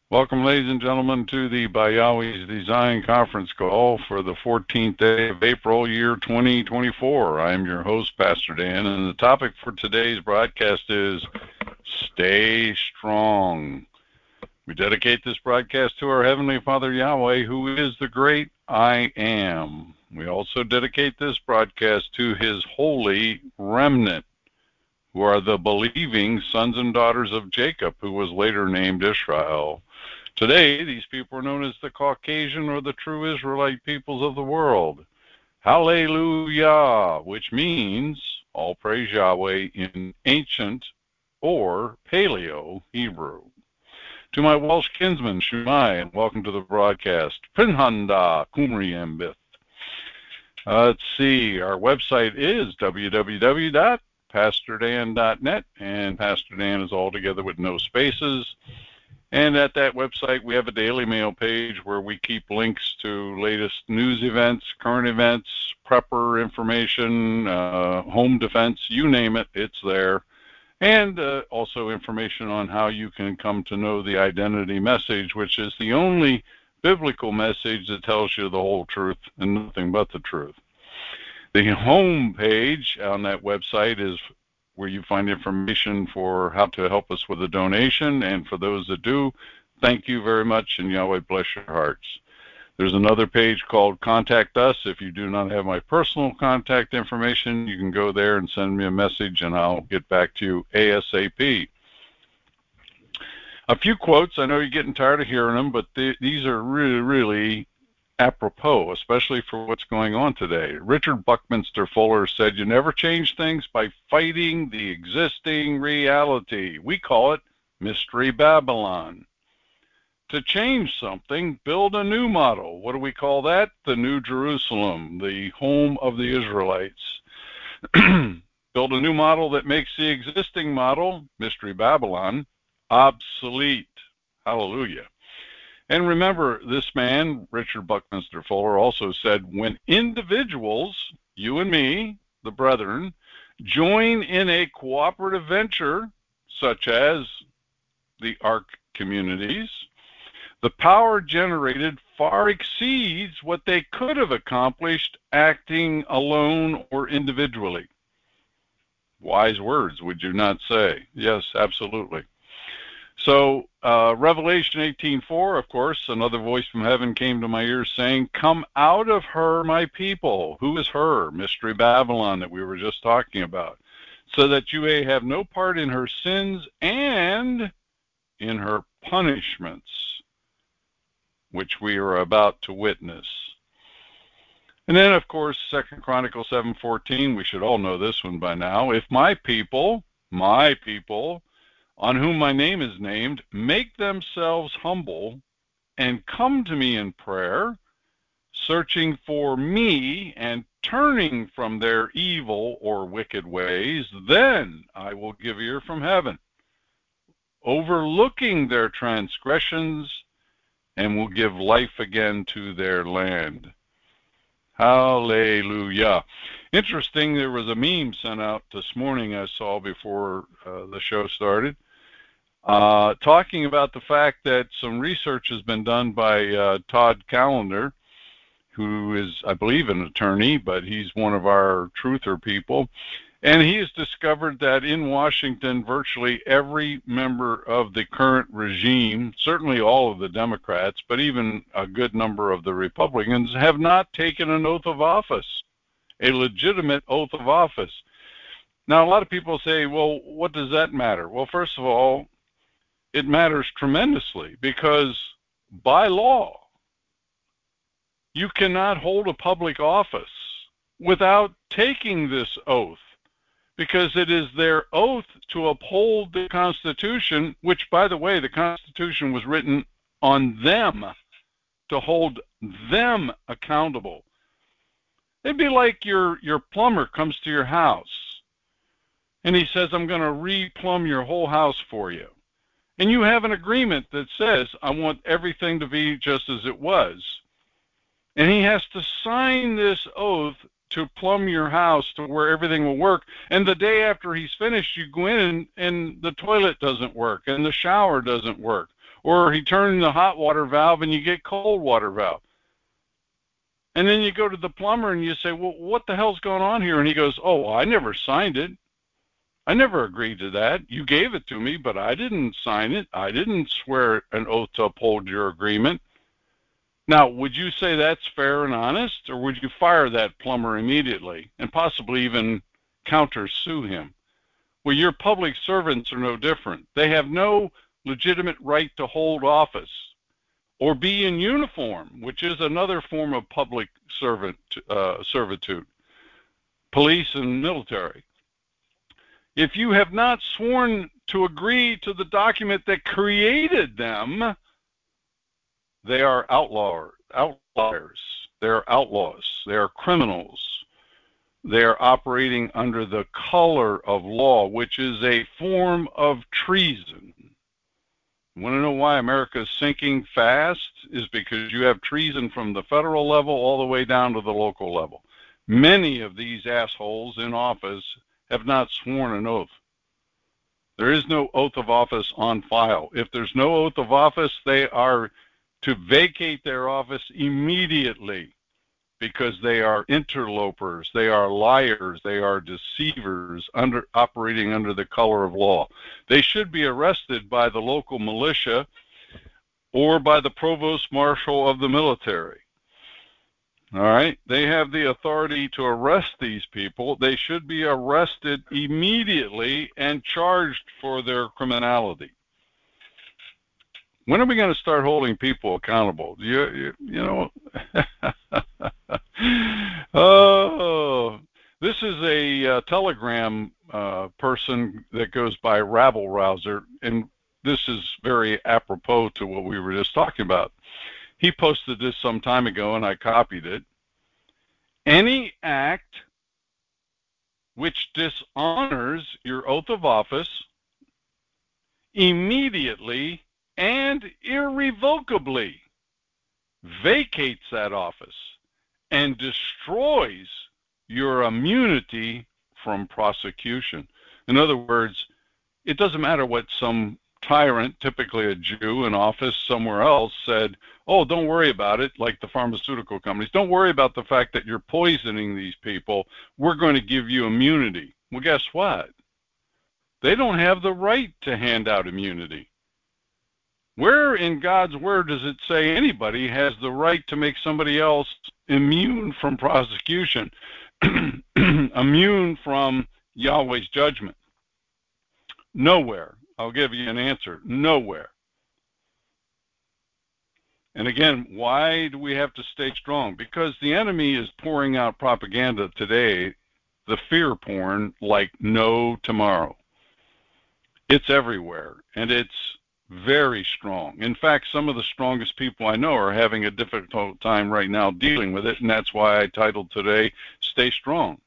Welcome, ladies and gentlemen, to the By Yahweh's Design conference call for the 14th day of April, year 2024. I am your host, Pastor Dan, and the topic for today's broadcast is Stay Strong. We dedicate this broadcast to our Heavenly Father Yahweh, who is the great I Am. We also dedicate this broadcast to His holy remnant, who are the believing sons and daughters of Jacob, who was later named Israel. Today, these people are known as the Caucasian or the true Israelite peoples of the world. Hallelujah, which means all praise Yahweh in ancient or Paleo Hebrew. To my Welsh kinsman, Shumai, and welcome to the broadcast. Pinhanda Kumriembith. Let's see, our website is www.pastordan.net, and Pastor Dan is all together with no spaces. And at that website, we have a daily mail page where we keep links to latest news events, current events, prepper information, home defense, you name it, it's there. And also information on how you can come to know the identity message, which is the only biblical message that tells you the whole truth and nothing but the truth. The home page on that website is where you find information for how to help us with a donation. And for those that do, thank you very much, and Yahweh bless your hearts. There's another page called Contact Us. If you do not have my personal contact information, you can go there and send me a message, and I'll get back to you ASAP. A few quotes. I know you're getting tired of hearing them, but these are really, really apropos, especially for what's going on today. Richard Buckminster Fuller said, "You never change things by fighting the existing reality. We call it Mystery Babylon. To change something, build a new model. What do we call that? The New Jerusalem, the home of the Israelites. Build a new model that makes the existing model, Mystery Babylon, obsolete." Hallelujah. And remember, this man, Richard Buckminster Fuller, also said, when individuals, you and me, the brethren, join in a cooperative venture, such as the Ark communities, the power generated far exceeds what they could have accomplished acting alone or individually. Wise words, would you not say? Yes, absolutely. So, Revelation 18:4, of course, another voice from heaven came to my ears saying, "Come out of her, my people." Who is her? Mystery Babylon that we were just talking about. "So that you may have no part in her sins and in her punishments, which we are about to witness." And then, of course, 2 Chronicles 7:14, we should all know this one by now. "If my people, on whom my name is named, make themselves humble and come to me in prayer, searching for me and turning from their evil or wicked ways, then I will give ear from heaven, overlooking their transgressions, and will give life again to their land." Hallelujah. Interesting, there was a meme sent out this morning I saw before the show started, talking about the fact that some research has been done by Todd Callender, who is, I believe, an attorney, but he's one of our truther people. And he has discovered that in Washington, virtually every member of the current regime, certainly all of the Democrats, but even a good number of the Republicans, have not taken an oath of office, a legitimate oath of office. Now, a lot of people say, well, what does that matter? Well, first of all, it matters tremendously because by law, you cannot hold a public office without taking this oath, because it is their oath to uphold the Constitution, which, by the way, the Constitution was written on them to hold them accountable. It'd be like your plumber comes to your house and he says, "I'm going to re-plumb your whole house for you." And you have an agreement that says, "I want everything to be just as it was." And he has to sign this oath to plumb your house to where everything will work. And the day after he's finished, you go in and the toilet doesn't work and the shower doesn't work. Or he turned the hot water valve and you get cold water valve. And then you go to the plumber and you say, well, what the hell's going on here? And he goes, oh, I never signed it. I never agreed to that. You gave it to me, but I didn't sign it. I didn't swear an oath to uphold your agreement. Now, would you say that's fair and honest, or would you fire that plumber immediately and possibly even counter-sue him? Well, your public servants are no different. They have no legitimate right to hold office or be in uniform, which is another form of public servitude, police and military. If you have not sworn to agree to the document that created them, they are outliers. They are outlaws. They are criminals. They are operating under the color of law, which is a form of treason. You want to know why America is sinking fast? Is because you have treason from the federal level all the way down to the local level. Many of these assholes in office have not sworn an oath. There is no oath of office on file. If there's no oath of office, they are to vacate their office immediately because they are interlopers, they are liars, they are deceivers operating under the color of law. They should be arrested by the local militia or by the provost marshal of the military. All right, they have the authority to arrest these people. They should be arrested immediately and charged for their criminality. When are we going to start holding people accountable? You know, oh, this is a Telegram person that goes by Rabble Rouser, and this is very apropos to what we were just talking about. He posted this some time ago, and I copied it. Any act which dishonors your oath of office immediately and irrevocably vacates that office and destroys your immunity from prosecution. In other words, it doesn't matter what some tyrant, typically a Jew in office somewhere else, said, oh, don't worry about it, like the pharmaceutical companies. Don't worry about the fact that you're poisoning these people. We're going to give you immunity. Well, guess what? They don't have the right to hand out immunity. Where in God's word does it say anybody has the right to make somebody else immune from prosecution, immune from Yahweh's judgment? Nowhere. I'll give you an answer. Nowhere. And again, why do we have to stay strong? Because the enemy is pouring out propaganda today, the fear porn, like no tomorrow. It's everywhere, and it's very strong. In fact, some of the strongest people I know are having a difficult time right now dealing with it, and that's why I titled today, Stay Strong.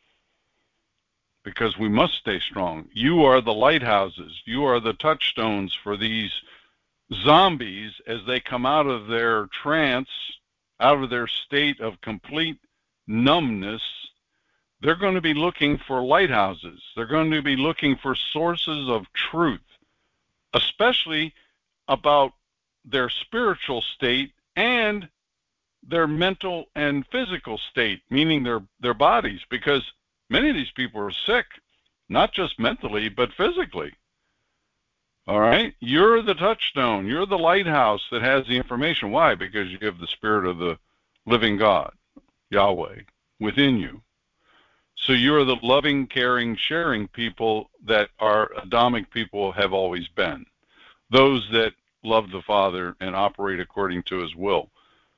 Because we must stay strong. You are the lighthouses. You are the touchstones for these zombies as they come out of their trance, out of their state of complete numbness. They're going to be looking for lighthouses. They're going to be looking for sources of truth, especially about their spiritual state and their mental and physical state, meaning their bodies, because many of these people are sick, not just mentally, but physically. All right? You're the touchstone. You're the lighthouse that has the information. Why? Because you have the Spirit of the living God, Yahweh, within you. So you're the loving, caring, sharing people that our Adamic people have always been. Those that love the Father and operate according to His will.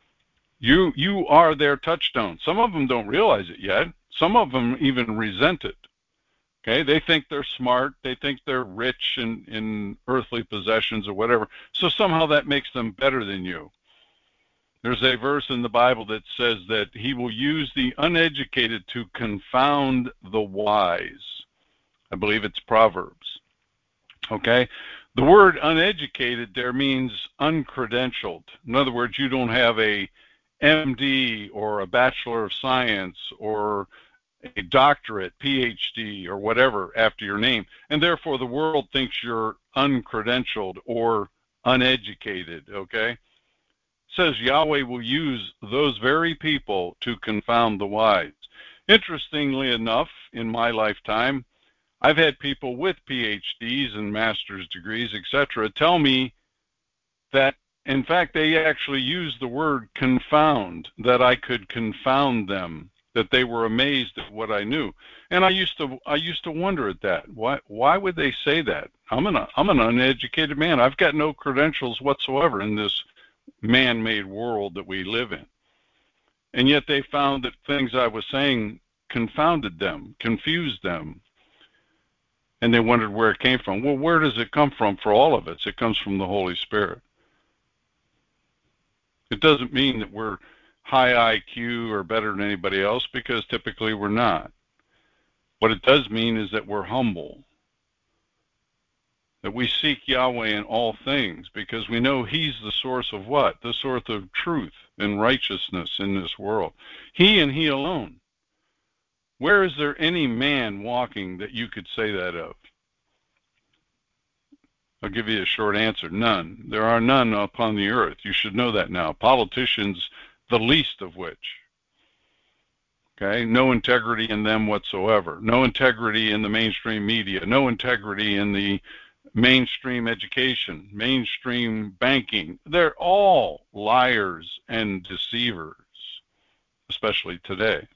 You are their touchstone. Some of them don't realize it yet. Some of them even resent it. Okay, they think they're smart. They think they're rich in earthly possessions or whatever. So somehow that makes them better than you. There's a verse in the Bible that says that He will use the uneducated to confound the wise. I believe it's Proverbs. Okay, the word uneducated there means uncredentialed. In other words, you don't have a MD or a Bachelor of Science or a doctorate, PhD, or whatever after your name, and therefore the world thinks you're uncredentialed or uneducated, okay? It says Yahweh will use those very people to confound the wise. Interestingly enough, in my lifetime, I've had people with PhDs and master's degrees, etc., tell me that, in fact, they actually used the word confound, that I could confound them, that they were amazed at what I knew. And I used to wonder at that. Why would they say that? I'm an uneducated man. I've got no credentials whatsoever in this man-made world that we live in. And yet they found that things I was saying confounded them, confused them. And they wondered where it came from. Well, where does it come from for all of us? It comes from the Holy Spirit. It doesn't mean that we're high IQ or better than anybody else, because typically we're not. What it does mean is that we're humble, that we seek Yahweh in all things, because we know He's the source of what? The source of truth and righteousness in this world. He and He alone. Where is there any man walking that you could say that of? I'll give you a short answer. None. There are none upon the earth. You should know that now. Politicians, the least of which. Okay? No integrity in them whatsoever. No integrity in the mainstream media. No integrity in the mainstream education, mainstream banking. They're all liars and deceivers, especially today.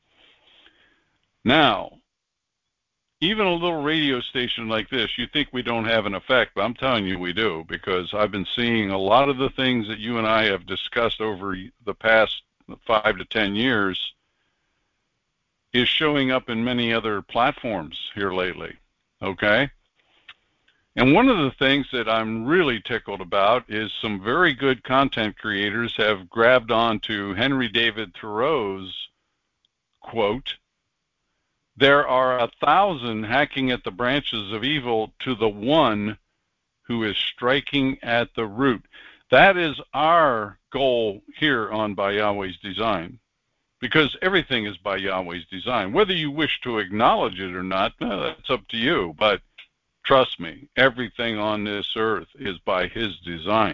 Now, even a little radio station like this, you think we don't have an effect, but I'm telling you we do, because I've been seeing a lot of the things that you and I have discussed over the past 5 to 10 years is showing up in many other platforms here lately, okay? And one of the things that I'm really tickled about is some very good content creators have grabbed onto Henry David Thoreau's quote, "There are 1,000 hacking at the branches of evil to the one who is striking at the root." That is our goal here on By Yahweh's Design, because everything is by Yahweh's design. Whether you wish to acknowledge it or not, that's up to you. But trust me, everything on this earth is by His design.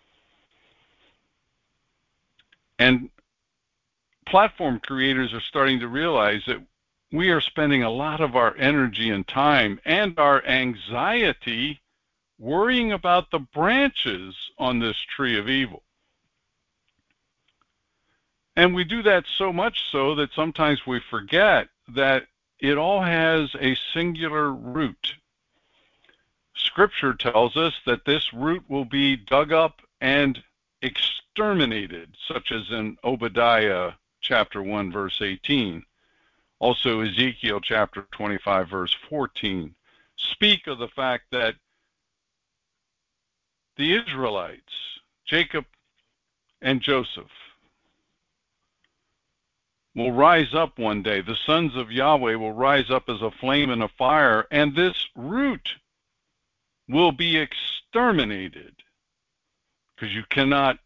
And platform creators are starting to realize that we are spending a lot of our energy and time and our anxiety worrying about the branches on this tree of evil. And we do that so much so that sometimes we forget that it all has a singular root. Scripture tells us that this root will be dug up and exterminated, such as in Obadiah chapter 1, verse 18. Also, Ezekiel chapter 25, verse 14, speak of the fact that the Israelites, Jacob and Joseph, will rise up one day. The sons of Yahweh will rise up as a flame and a fire, and this root will be exterminated, because you cannot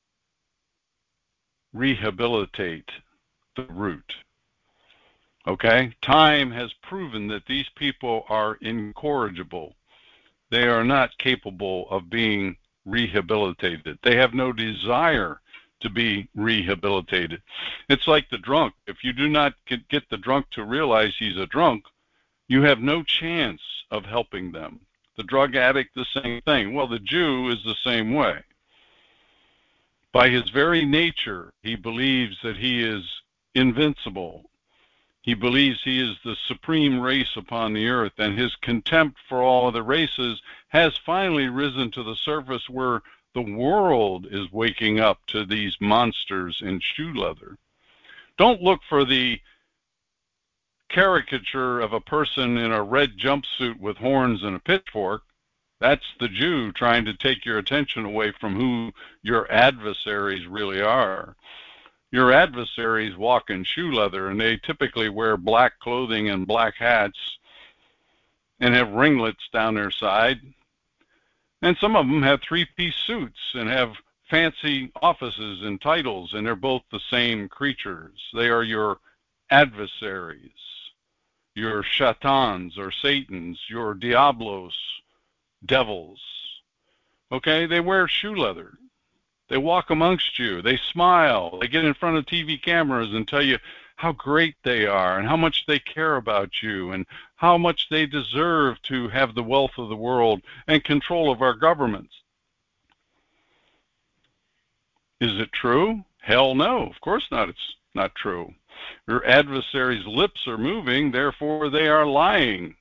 rehabilitate the root. Okay? Time has proven that these people are incorrigible. They are not capable of being rehabilitated. They have no desire to be rehabilitated. It's like the drunk. If you do not get the drunk to realize he's a drunk, you have no chance of helping them. The drug addict, the same thing. Well, the Jew is the same way. By his very nature, he believes that he is invincible. He believes he is the supreme race upon the earth, and his contempt for all other races has finally risen to the surface, where the world is waking up to these monsters in shoe leather. Don't look for the caricature of a person in a red jumpsuit with horns and a pitchfork. That's the Jew trying to take your attention away from who your adversaries really are. Your adversaries walk in shoe leather, and they typically wear black clothing and black hats and have ringlets down their side. And some of them have three-piece suits and have fancy offices and titles, and they're both the same creatures. They are your adversaries, your Shatans or Satans, your Diablos, devils. Okay? They wear shoe leather. They walk amongst you. They smile. They get in front of TV cameras and tell you how great they are and how much they care about you and how much they deserve to have the wealth of the world and control of our governments. Is it true? Hell no. Of course not. It's not true. Your adversary's lips are moving, therefore they are lying.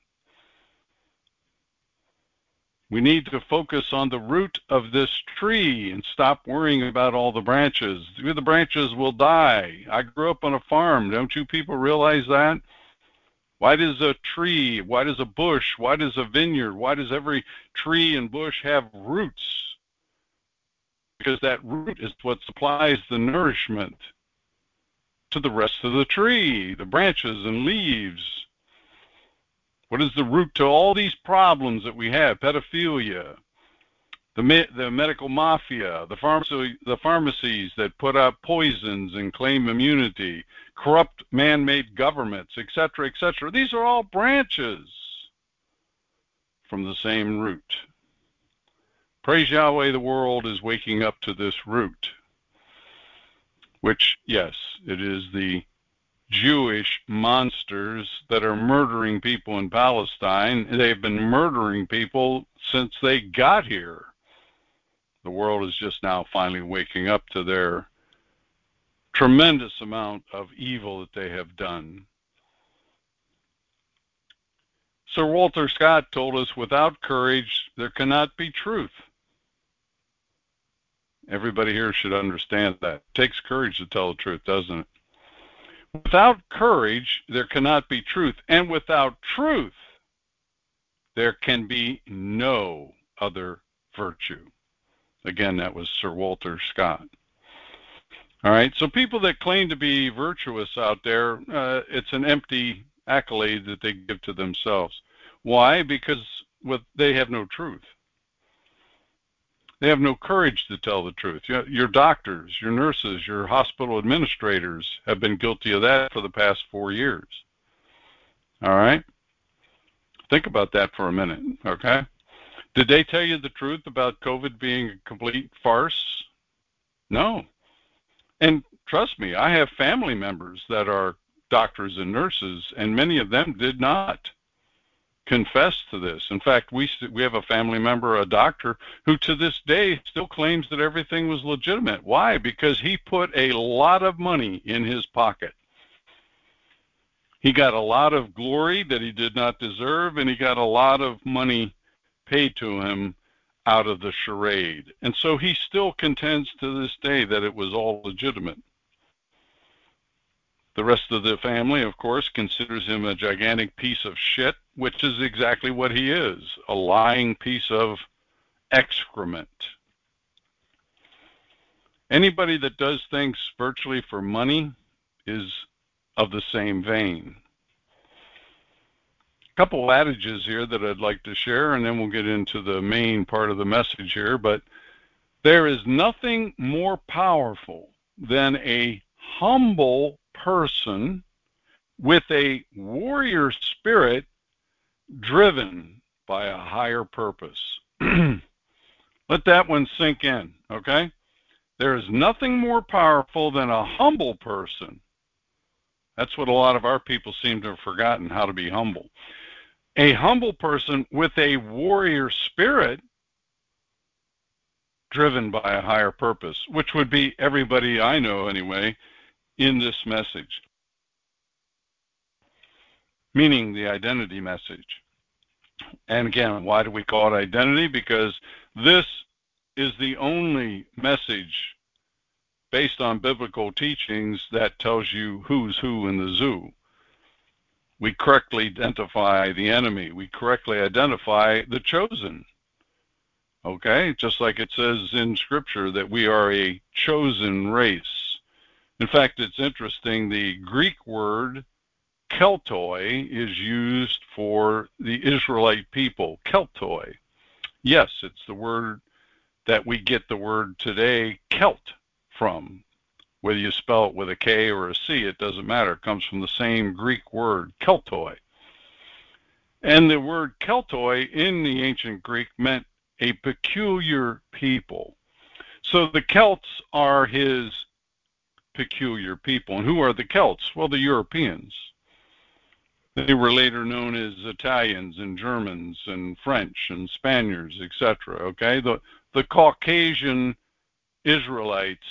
We need to focus on the root of this tree and stop worrying about all the branches. The branches will die. I grew up on a farm. Don't you people realize that? Why does a tree, why does a bush, why does a vineyard, why does every tree and bush have roots? Because that root is what supplies the nourishment to the rest of the tree, the branches and leaves. What is the root to all these problems that we have? Pedophilia, the medical mafia, the pharmacies that put out poisons and claim immunity, corrupt man-made governments, etc., etc. These are all branches from the same root. Praise Yahweh, the world is waking up to this root, which, yes, it is the Jewish monsters that are murdering people in Palestine. They've been murdering people since they got here. The world is just now finally waking up to their tremendous amount of evil that they have done. Sir Walter Scott told us, without courage, there cannot be truth. Everybody here should understand that. It takes courage to tell the truth, doesn't it? Without courage, there cannot be truth. And without truth, there can be no other virtue. Again, that was Sir Walter Scott. All right, so people that claim to be virtuous out there, it's an empty accolade that they give to themselves. Why? Because they have no truth. They have no courage to tell the truth. Your doctors, your nurses, your hospital administrators have been guilty of that for the past 4 years. All right? Think about that for a minute, okay? Did they tell you the truth about COVID being a complete farce? No. And trust me, I have family members that are doctors and nurses, and many of them did not confess to this. In fact, we have a family member, a doctor, who to this day still claims that everything was legitimate. Why? Because he put a lot of money in his pocket. He got a lot of glory that he did not deserve, and he got a lot of money paid to him out of the charade. And so he still contends to this day that it was all legitimate. The rest of the family, of course, considers him a gigantic piece of shit, which is exactly what he is, a lying piece of excrement. Anybody that does things virtually for money is of the same vein. A couple adages here that I'd like to share, and then we'll get into the main part of the message here. But there is nothing more powerful than a humble person with a warrior spirit driven by a higher purpose. Let that one sink in, okay? There is nothing more powerful than a humble person. That's what a lot of our people seem to have forgotten, how to be humble. A humble person with a warrior spirit driven by a higher purpose, which would be everybody I know anyway in this message, meaning the identity message. And again, why do we call it identity? Because this is the only message based on biblical teachings that tells you who's who in the zoo. We correctly identify the enemy. We correctly identify the chosen. Okay? Just like it says in Scripture that we are a chosen race. In fact, it's interesting, the Greek word keltoi is used for the Israelite people. Keltoi. Yes, it's the word that we get the word today, Celt, from. Whether you spell it with a K or a C, it doesn't matter. It comes from the same Greek word, keltoi. And the word keltoi in the ancient Greek meant a peculiar people. So the Celts are his peculiar people. And who are the Celts? Well, the Europeans. They were later known as Italians and Germans and French and Spaniards, etc. Okay, the Caucasian Israelites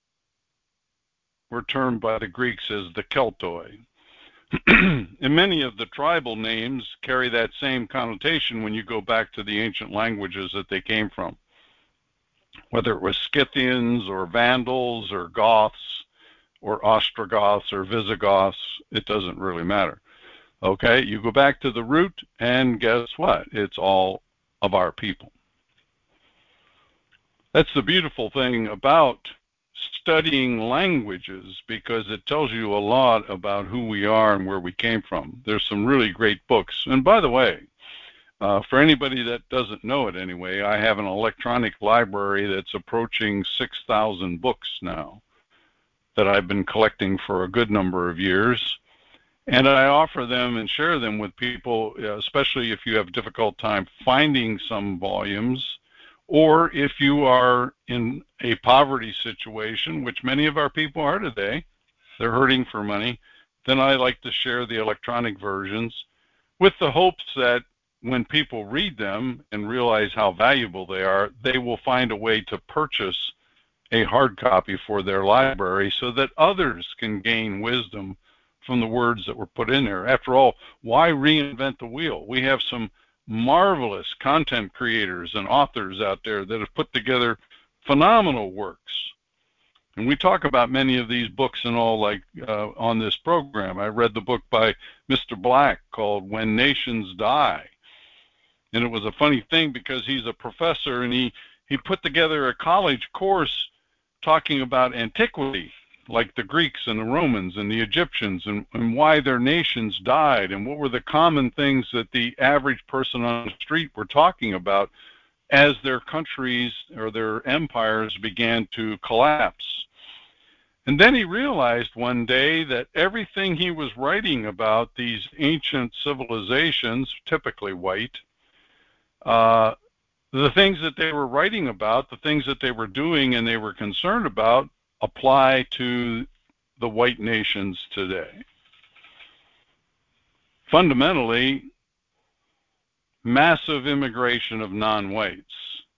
were termed by the Greeks as the Keltoi. And many of the tribal names carry that same connotation when you go back to the ancient languages that they came from. Whether it was Scythians or Vandals or Goths or Ostrogoths or Visigoths, it doesn't really matter. Okay, you go back to the root, and guess what? It's all of our people. That's the beautiful thing about studying languages, because it tells you a lot about who we are and where we came from. There's some really great books. And by the way, for anybody that doesn't know it anyway, I have an electronic library that's approaching 6,000 books now that I've been collecting for a good number of years. And I offer them and share them with people, especially if you have a difficult time finding some volumes, or if you are in a poverty situation, which many of our people are today, they're hurting for money, then I like to share the electronic versions with the hopes that when people read them and realize how valuable they are, they will find a way to purchase a hard copy for their library so that others can gain wisdom from the words that were put in there. After all, why reinvent the wheel? We have some marvelous content creators and authors out there that have put together phenomenal works. And we talk about many of these books and all, like on this program. I read the book by Mr. Black called When Nations Die. And it was a funny thing because he's a professor, and he put together a college course talking about antiquity, like the Greeks and the Romans and the Egyptians, and why their nations died, and what were the common things that the average person on the street were talking about as their countries or their empires began to collapse. And then he realized one day that everything he was writing about these ancient civilizations, typically white, the things that they were writing about, the things that they were doing and they were concerned about, apply to the white nations today. Fundamentally, massive immigration of non-whites.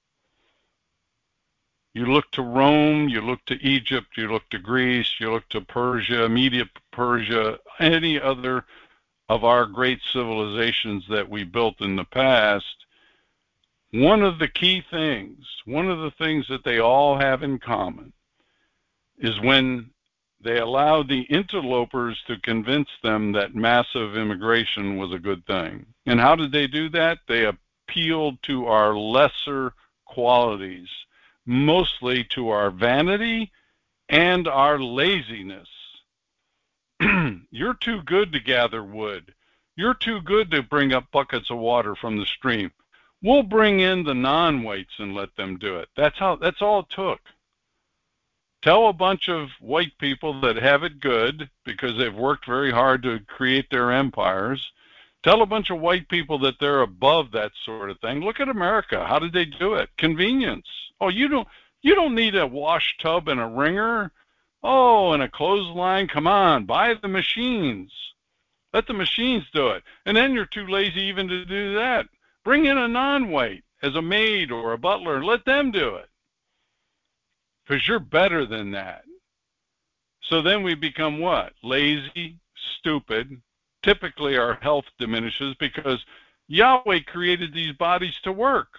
You look to Rome, you look to Egypt, you look to Greece, you look to Persia, Media Persia, any other of our great civilizations that we built in the past. One of the key things, one of the things that they all have in common is when they allowed the interlopers to convince them that massive immigration was a good thing. And how did they do that? They appealed to our lesser qualities, mostly to our vanity and our laziness. You're too good to gather wood. You're too good to bring up buckets of water from the stream. We'll bring in the non-whites and let them do it. That's all it took. Tell a bunch of white people that have it good because they've worked very hard to create their empires. Tell a bunch of white people that they're above that sort of thing. Look at America. How did they do it? Convenience. Oh, you don't need a wash tub and a wringer. Oh, and a clothesline. Come on, buy the machines. Let the machines do it. And then you're too lazy even to do that. Bring in a non-white as a maid or a butler and let them do it. Because you're better than that. So then we become what? Lazy, stupid. Typically our health diminishes because Yahweh created these bodies to work.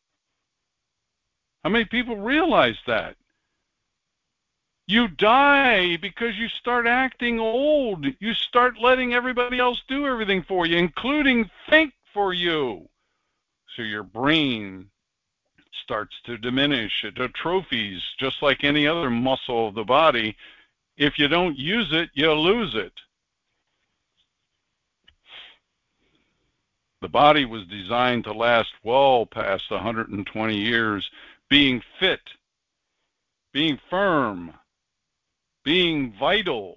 How many people realize that? You die because you start acting old. You start letting everybody else do everything for you, including think for you. So your brain starts to diminish. It atrophies just like any other muscle of the body. If you don't use it, you lose it. The body was designed to last well past 120 years, being fit, being firm, being vital.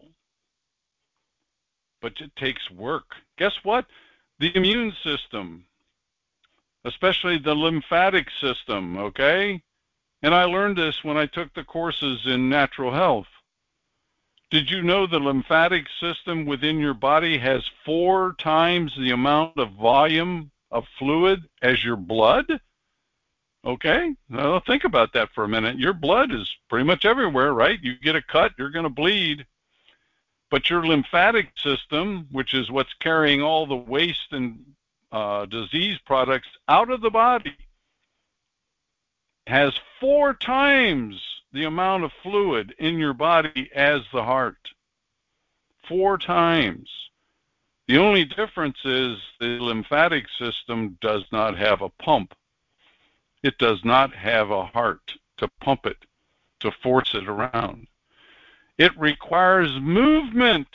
But it takes work. Guess what? The immune system, especially the lymphatic system, okay? And I learned this when I took the courses in natural health. Did you know the lymphatic system within your body has 4 times the amount of volume of fluid as your blood? Okay, well, think about that for a minute. Your blood is pretty much everywhere, right? You get a cut, you're going to bleed. But your lymphatic system, which is what's carrying all the waste and disease products out of the body, has 4 times the amount of fluid in your body as the heart. 4 times. The only difference is the lymphatic system does not have a pump. It does not have a heart to pump it, to force it around. It requires movement.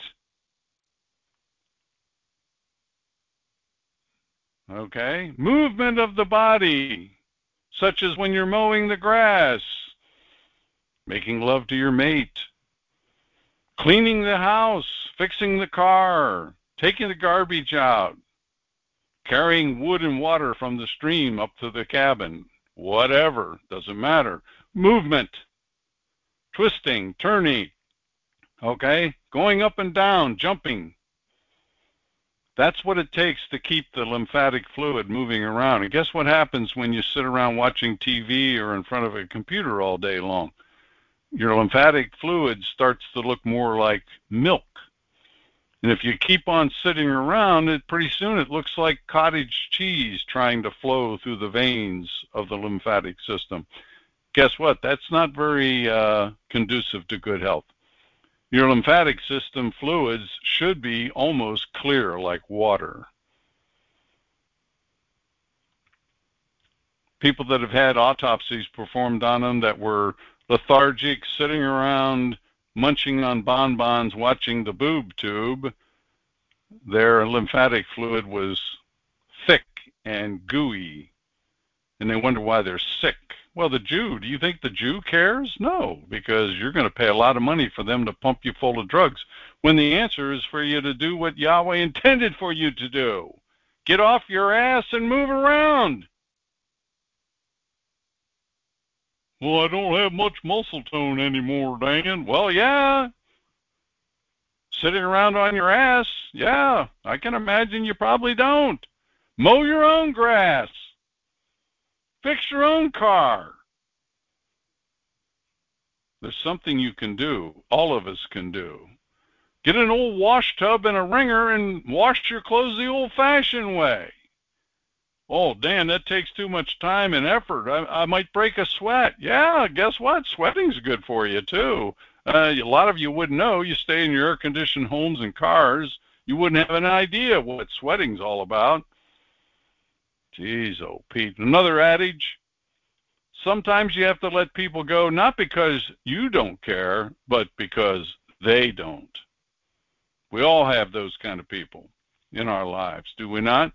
Okay? Movement of the body, such as when you're mowing the grass, making love to your mate, cleaning the house, fixing the car, taking the garbage out, carrying wood and water from the stream up to the cabin, whatever, doesn't matter. Movement, twisting, turning, okay? Going up and down, jumping. That's what it takes to keep the lymphatic fluid moving around. And guess what happens when you sit around watching TV or in front of a computer all day long? Your lymphatic fluid starts to look more like milk. And if you keep on sitting around, pretty soon it looks like cottage cheese trying to flow through the veins of the lymphatic system. Guess what? That's not very conducive to good health. Your lymphatic system fluids should be almost clear like water. People that have had autopsies performed on them that were lethargic, sitting around munching on bonbons, watching the boob tube, their lymphatic fluid was thick and gooey, and they wonder why they're sick. Well, do you think the Jew cares? No, because you're going to pay a lot of money for them to pump you full of drugs, when the answer is for you to do what Yahweh intended for you to do. Get off your ass and move around. Well, I don't have much muscle tone anymore, Dan. Well, yeah. Sitting around on your ass? Yeah, I can imagine you probably don't. Mow your own grass. Fix your own car. There's something you can do. All of us can do. Get an old wash tub and a wringer and wash your clothes the old-fashioned way. Oh, Dan, that takes too much time and effort. I might break a sweat. Yeah, guess what? Sweating's good for you, too. A lot of you wouldn't know. You stay in your air-conditioned homes and cars. You wouldn't have an idea what sweating's all about. Jeez, oh, Pete. Another adage. Sometimes you have to let people go, not because you don't care, but because they don't. We all have those kind of people in our lives, do we not?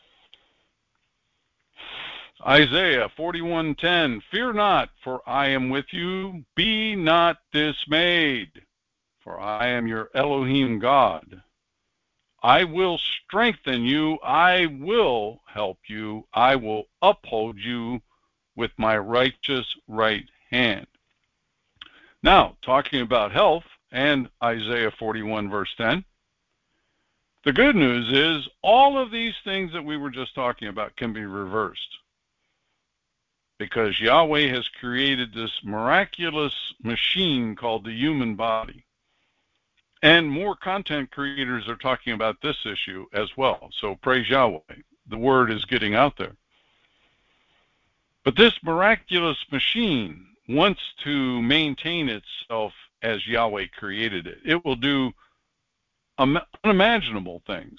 Isaiah 41:10, fear not, for I am with you. Be not dismayed, for I am your Elohim God. I will strengthen you. I will help you. I will uphold you with my righteous right hand. Now, talking about health and Isaiah 41 verse 10, the good news is all of these things that we were just talking about can be reversed, because Yahweh has created this miraculous machine called the human body. And more content creators are talking about this issue as well. So praise Yahweh. The word is getting out there. But this miraculous machine wants to maintain itself as Yahweh created it. It will do unimaginable things.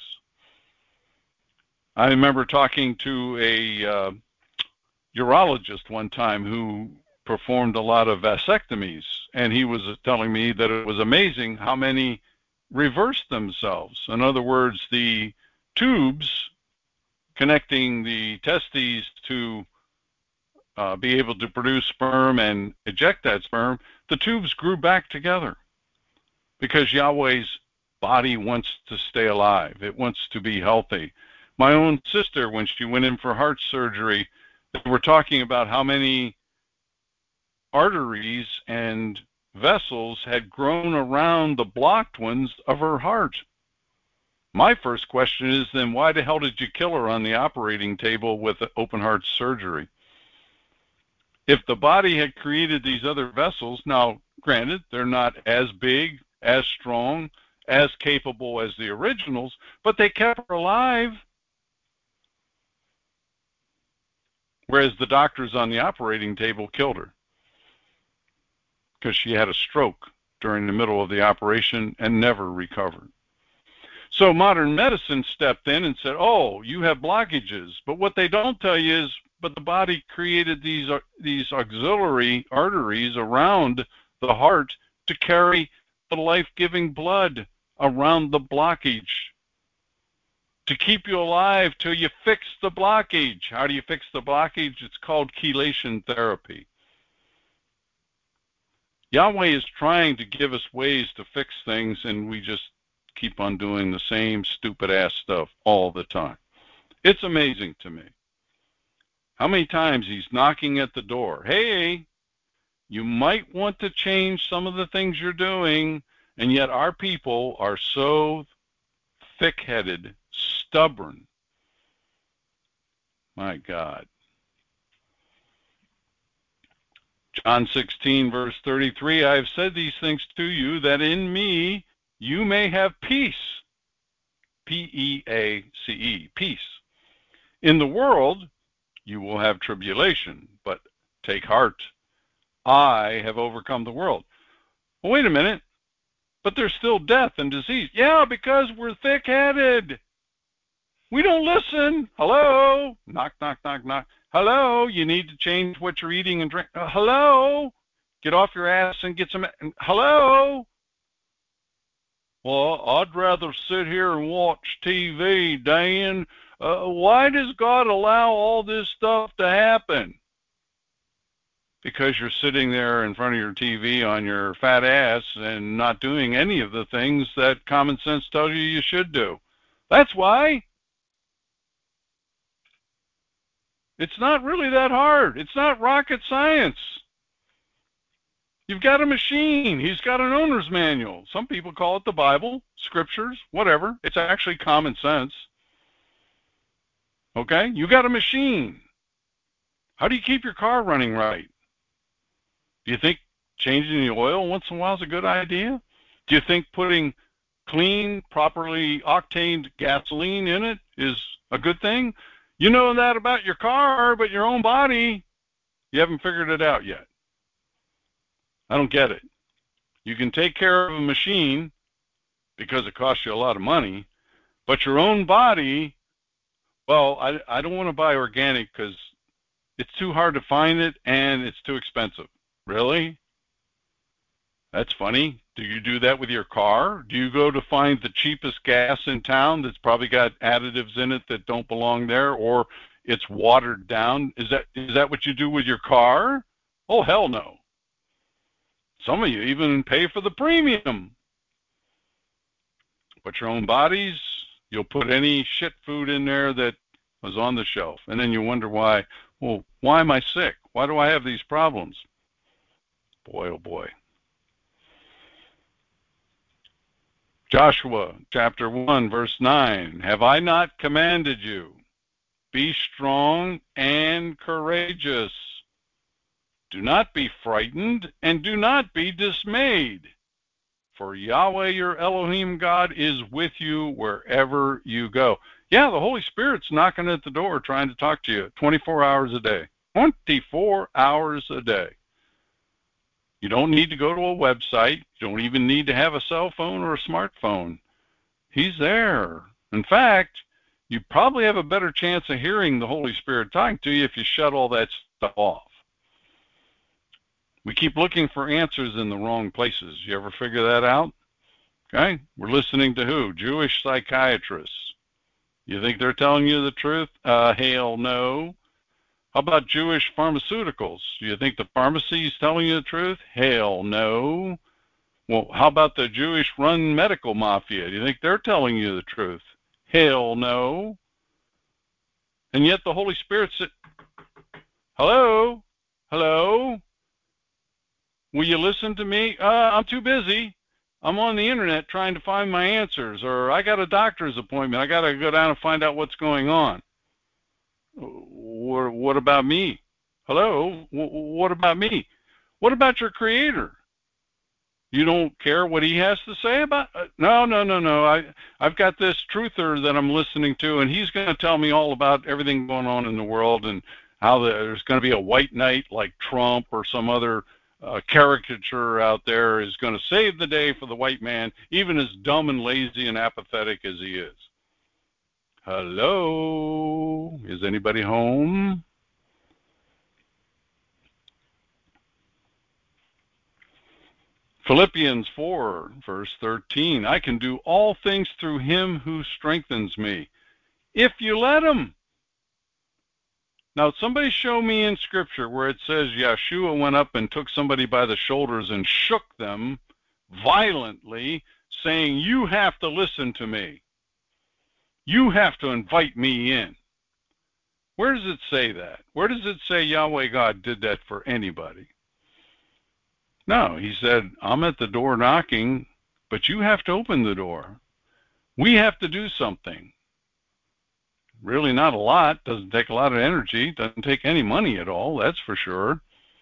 I remember talking to a urologist one time who performed a lot of vasectomies, and he was telling me that it was amazing how many reversed themselves. In other words, the tubes connecting the testes to be able to produce sperm and eject that sperm, the tubes grew back together because Yahweh's body wants to stay alive. It wants to be healthy. My own sister, when she went in for heart surgery, they were talking about how many arteries and vessels had grown around the blocked ones of her heart. My first question is, then why the hell did you kill her on the operating table with open heart surgery? If the body had created these other vessels, now granted, they're not as big, as strong, as capable as the originals, but they kept her alive. Whereas the doctors on the operating table killed her because she had a stroke during the middle of the operation and never recovered. So modern medicine stepped in and said, oh, you have blockages. But what they don't tell you is, but the body created these auxiliary arteries around the heart to carry the life-giving blood around the blockage, to keep you alive till you fix the blockage. How do you fix the blockage? It's called chelation therapy. Yahweh is trying to give us ways to fix things, and we just keep on doing the same stupid ass stuff all the time. It's amazing to me how many times he's knocking at the door. Hey, you might want to change some of the things you're doing, and yet our people are so thick-headed, stubborn. My God. John 16, verse 33, I have said these things to you, that in me you may have peace. P-E-A-C-E, peace. In the world you will have tribulation, but take heart. I have overcome the world. Well, wait a minute. But there's still death and disease. Yeah, because we're thick-headed. We don't listen. Hello? Knock, knock, knock, knock. Hello? You need to change what you're eating and drink. Hello? Get off your ass and get some. Hello? Well, I'd rather sit here and watch TV, Dan. Why does God allow all this stuff to happen? Because you're sitting there in front of your TV on your fat ass and not doing any of the things that common sense tells you you should do. That's why. It's not really that hard. It's not rocket science. You've got a machine. He's got an owner's manual. Some people call it the Bible, scriptures, whatever. It's actually common sense. Okay? You got a machine. How do you keep your car running right? Do you think changing the oil once in a while is a good idea? Do you think putting clean, properly octaned gasoline in it is a good thing? You know that about your car, but your own body, you haven't figured it out yet. I don't get it. You can take care of a machine because it costs you a lot of money, but your own body, well, I don't want to buy organic because it's too hard to find it and it's too expensive. Really? That's funny. Do you do that with your car? Do you go to find the cheapest gas in town that's probably got additives in it that don't belong there, or it's watered down? Is that what you do with your car? Oh, hell no. Some of you even pay for the premium. But your own bodies, you'll put any shit food in there that was on the shelf. And then you wonder why, well, why am I sick? Why do I have these problems? Boy, oh boy. Joshua chapter 1, verse 9. Have I not commanded you? Be strong and courageous. Do not be frightened and do not be dismayed. For Yahweh your Elohim God is with you wherever you go. Yeah, the Holy Spirit's knocking at the door trying to talk to you 24 hours a day. 24 hours a day. You don't need to go to a website. You don't even need to have a cell phone or a smartphone. He's there. In fact, you probably have a better chance of hearing the Holy Spirit talking to you if you shut all that stuff off. We keep looking for answers in the wrong places. You ever figure that out? Okay? We're listening to who? Jewish psychiatrists. You think they're telling you the truth? Hell no. How about Jewish pharmaceuticals? Do you think the pharmacy is telling you the truth? Hell no. Well, how about the Jewish-run medical mafia? Do you think they're telling you the truth? Hell no. And yet the Holy Spirit said, hello, hello, will you listen to me? I'm too busy. I'm on the internet trying to find my answers, or I got a doctor's appointment. I got to go down and find out what's going on. What about me? Hello, what about me? What about your Creator? You don't care what he has to say about no, no, no, no. I've got this truther that I'm listening to, and he's going to tell me all about everything going on in the world and how there's going to be a white knight like Trump or some other caricature out there is going to save the day for the white man, even as dumb and lazy and apathetic as he is. Hello, is anybody home? Philippians 4, verse 13, I can do all things through him who strengthens me, if you let him. Now, somebody show me in Scripture where it says Yeshua went up and took somebody by the shoulders and shook them violently, saying, you have to listen to me. You have to invite me in. Where does it say that? Where does it say Yahweh God did that for anybody? No, he said, I'm at the door knocking, but you have to open the door. We have to do something. Really not a lot. Doesn't take a lot of energy. Doesn't take any money at all, that's for sure.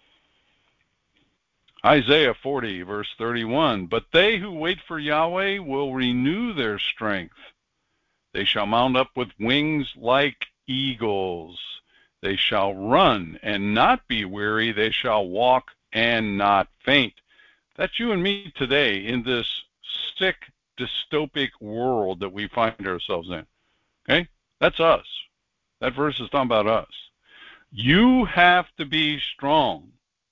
Isaiah 40, verse 31, but they who wait for Yahweh will renew their strength. They shall mount up with wings like eagles. They shall run and not be weary. They shall walk and not faint. That's you and me today in this sick, dystopic world that we find ourselves in. Okay? That's us. That verse is talking about us. You have to be strong.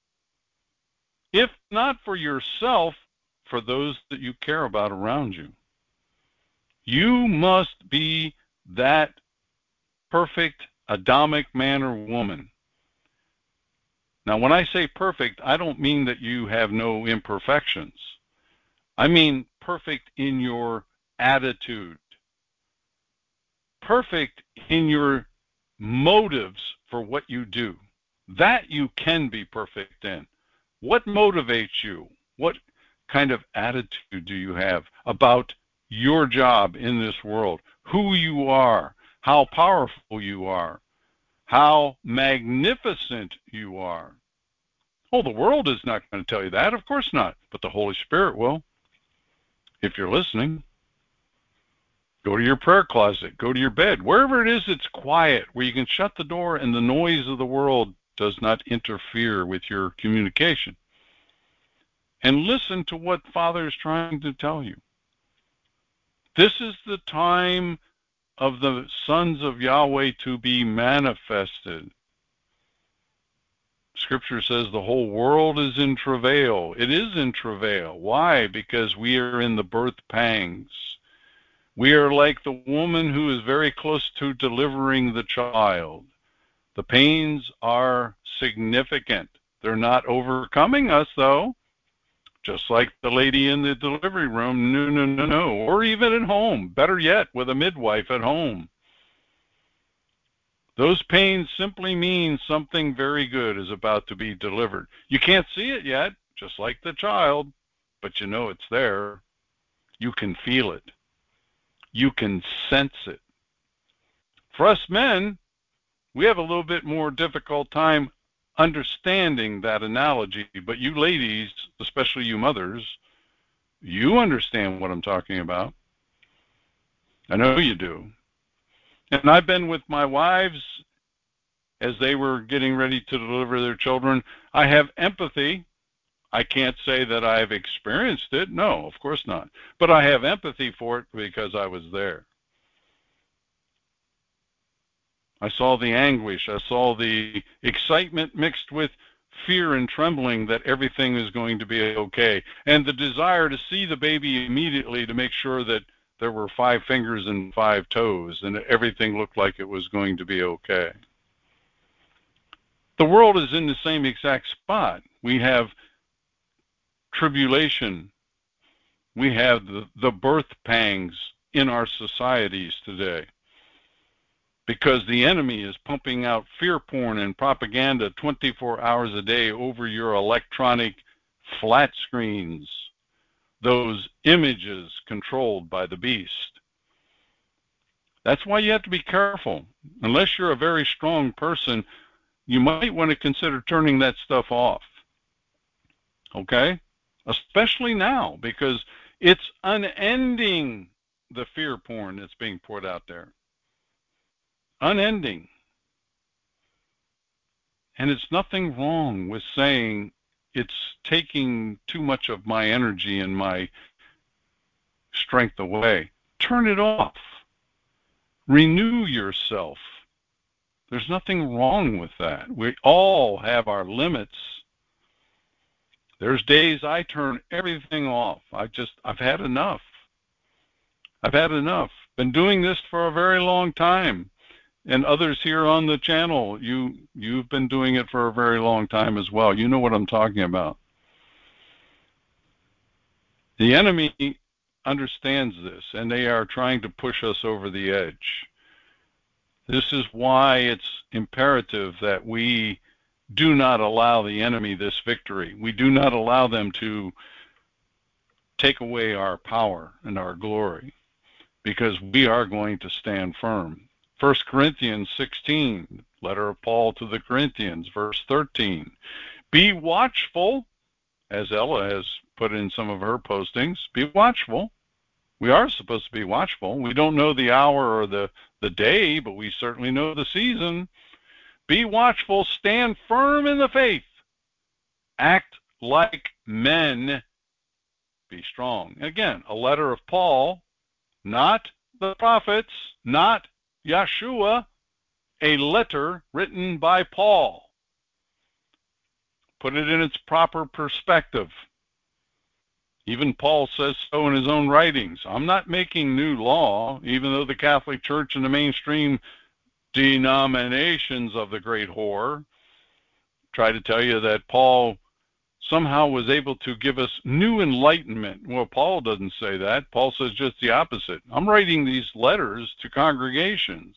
If not for yourself, for those that you care about around you. You must be that perfect Adamic man or woman. Now, when I say perfect, I don't mean that you have no imperfections. I mean perfect in your attitude, perfect in your motives for what you do. That you can be perfect in. What motivates you? What kind of attitude do you have about your job in this world? Who you are, how powerful you are, how magnificent you are. Oh, the world is not going to tell you that. Of course not. But the Holy Spirit will. If you're listening, go to your prayer closet, go to your bed, wherever it is it's quiet, where you can shut the door and the noise of the world does not interfere with your communication. And listen to what Father is trying to tell you. This is the time of the sons of Yahweh to be manifested. Scripture says the whole world is in travail. It is in travail. Why? Because we are in the birth pangs. We are like the woman who is very close to delivering the child. The pains are significant. They're not overcoming us, though. Just like the lady in the delivery room, no, no, no, no. Or even at home. Better yet, with a midwife at home. Those pains simply mean something very good is about to be delivered. You can't see it yet, just like the child, but you know it's there. You can feel it. You can sense it. For us men, we have a little bit more difficult time understanding that analogy, but you ladies, especially you mothers, you understand what I'm talking about. I know you do. And I've been with my wives as they were getting ready to deliver their children. I have empathy. I can't say that I've experienced it. No, of course not. But I have empathy for it because I was there. I saw the anguish. I saw the excitement mixed with fear and trembling that everything is going to be okay, and the desire to see the baby immediately to make sure that there were 5 fingers and 5 toes and everything looked like it was going to be okay. The world is in the same exact spot. We have tribulation. We have the birth pangs in our societies today because the enemy is pumping out fear porn and propaganda 24 hours a day over your electronic flat screens, those images controlled by the beast. That's why you have to be careful. Unless you're a very strong person, you might want to consider turning that stuff off. Okay? Especially now, because it's unending, the fear porn that's being poured out there. Unending. And it's nothing wrong with saying it's taking too much of my energy and my strength away. Turn it off. Renew yourself. There's nothing wrong with that. We all have our limits. There's days I turn everything off. I've had enough. I've had enough. Been doing this for a very long time. And others here on the channel, you've been doing it for a very long time as well. You know what I'm talking about. The enemy understands this, and they are trying to push us over the edge. This is why it's imperative that we do not allow the enemy this victory. We do not allow them to take away our power and our glory, because we are going to stand firm. 1 Corinthians 16, letter of Paul to the Corinthians, verse 13. Be watchful, as Ella has put in some of her postings. Be watchful. We are supposed to be watchful. We don't know the hour or the day, but we certainly know the season. Be watchful, stand firm in the faith. Act like men. Be strong. Again, a letter of Paul, not the prophets, not Yeshua, a letter written by Paul. Put it in its proper perspective. Even Paul says so in his own writings. I'm not making new law, even though the Catholic Church and the mainstream denominations of the great whore try to tell you that Paul somehow was able to give us new enlightenment. Well, Paul doesn't say that. Paul says just the opposite. I'm writing these letters to congregations.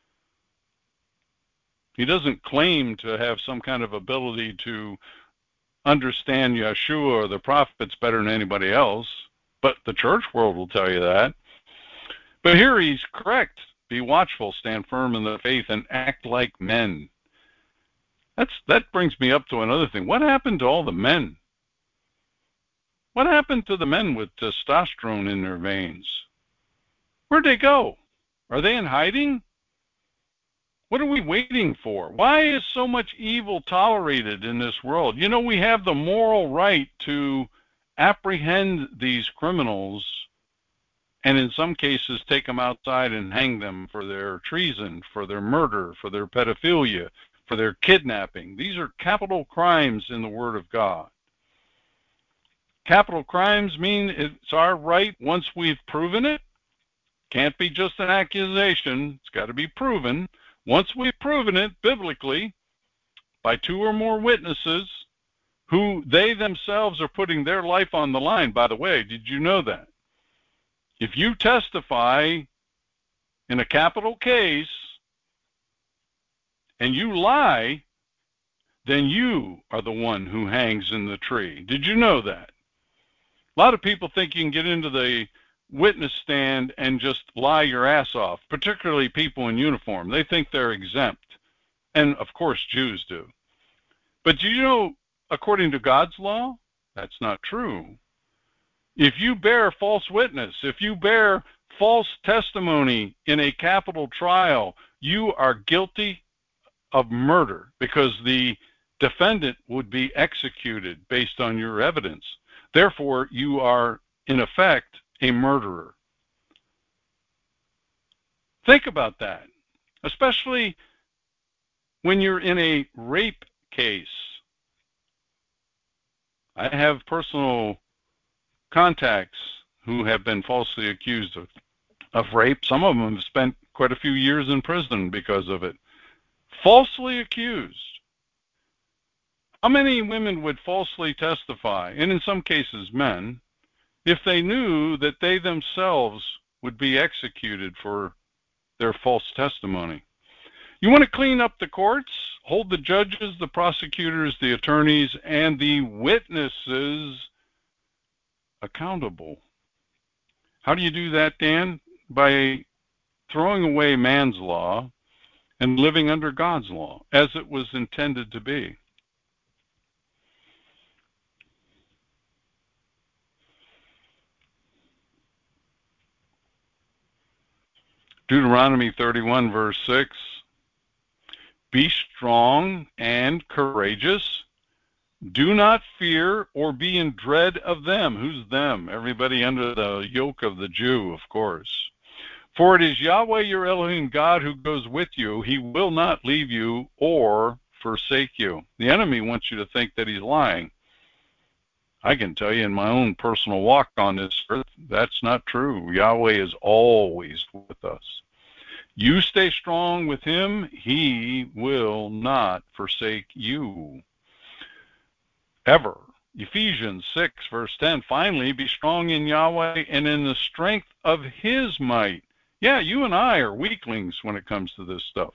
He doesn't claim to have some kind of ability to understand Yeshua or the prophets better than anybody else, but the church world will tell you that. But here he's correct. Be watchful, stand firm in the faith, and act like men. That brings me up to another thing. What happened to all the men? What happened to the men with testosterone in their veins? Where'd they go? Are they in hiding? What are we waiting for? Why is so much evil tolerated in this world? You know, we have the moral right to apprehend these criminals and in some cases take them outside and hang them for their treason, for their murder, for their pedophilia, for their kidnapping. These are capital crimes in the Word of God. Capital crimes mean it's our right once we've proven it. Can't be just an accusation. It's got to be proven. Once we've proven it biblically by two or more witnesses who they themselves are putting their life on the line. By the way, did you know that? If you testify in a capital case and you lie, then you are the one who hangs in the tree. Did you know that? A lot of people think you can get into the witness stand and just lie your ass off, particularly people in uniform. They think they're exempt. And of course Jews do. But do you know, according to God's law, that's not true. If you bear false witness, if you bear false testimony in a capital trial, you are guilty of murder because the defendant would be executed based on your evidence. Therefore, you are, in effect, a murderer. Think about that, especially when you're in a rape case. I have personal contacts who have been falsely accused of rape. Some of them have spent quite a few years in prison because of it. Falsely accused. How many women would falsely testify, and in some cases men, if they knew that they themselves would be executed for their false testimony? You want to clean up the courts? Hold the judges, the prosecutors, the attorneys, and the witnesses accountable. How do you do that, Dan? By throwing away man's law and living under God's law, as it was intended to be. Deuteronomy 31, verse 6. Be strong and courageous. Do not fear or be in dread of them. Who's them? Everybody under the yoke of the Jew, of course. For it is Yahweh your Elohim God who goes with you. He will not leave you or forsake you. The enemy wants you to think that he's lying. I can tell you in my own personal walk on this earth, that's not true. Yahweh is always with us. You stay strong with him. He will not forsake you. Ever. Ephesians 6, verse 10. Finally, be strong in Yahweh and in the strength of his might. Yeah, you and I are weaklings when it comes to this stuff.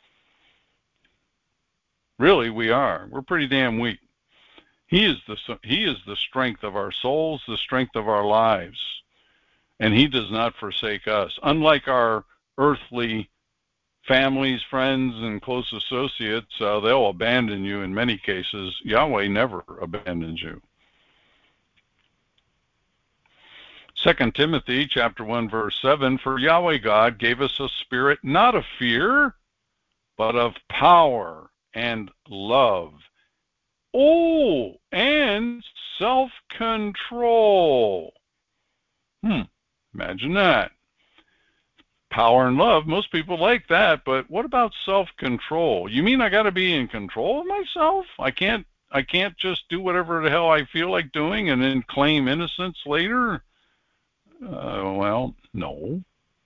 Really, we are. We're pretty damn weak. He is the strength of our souls, the strength of our lives. And he does not forsake us. Unlike our earthly families, friends, and close associates, they'll abandon you in many cases. Yahweh never abandons you. 2 Timothy chapter 1, verse 7, for Yahweh God gave us a spirit not of fear, but of power and love. Oh, and self-control. Imagine that. Power and love, most people like that, but what about self-control? You mean I got to be in control of myself? I can't just do whatever the hell I feel like doing and then claim innocence later? Well, no.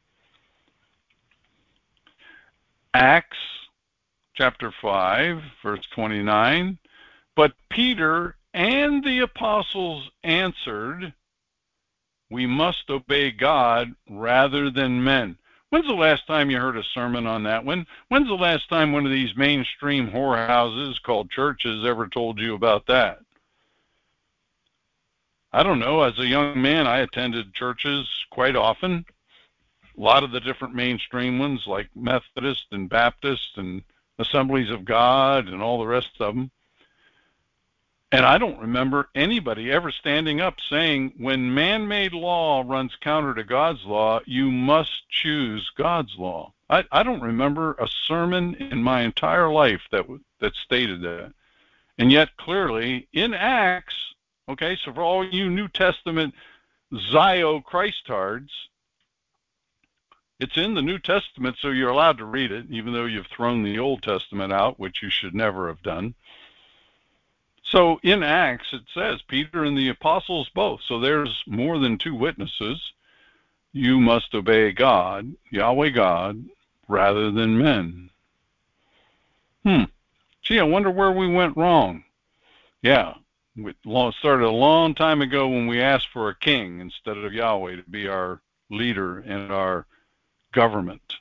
Acts chapter 5, verse 29, but Peter and the apostles answered, we must obey God rather than men. When's the last time you heard a sermon on that one? When's the last time one of these mainstream whorehouses called churches ever told you about that? I don't know. As a young man, I attended churches quite often. A lot of the different mainstream ones like Methodist and Baptist and Assemblies of God and all the rest of them. And I don't remember anybody ever standing up saying, when man-made law runs counter to God's law, you must choose God's law. I don't remember a sermon in my entire life that stated that. And yet, clearly, in Acts, okay, so for all you New Testament Zio Christards, it's in the New Testament, so you're allowed to read it, even though you've thrown the Old Testament out, which you should never have done. So in Acts, it says Peter and the apostles both. So there's more than two witnesses. You must obey God, Yahweh God, rather than men. Gee, I wonder where we went wrong. Yeah, we started a long time ago when we asked for a king instead of Yahweh to be our leader and our government.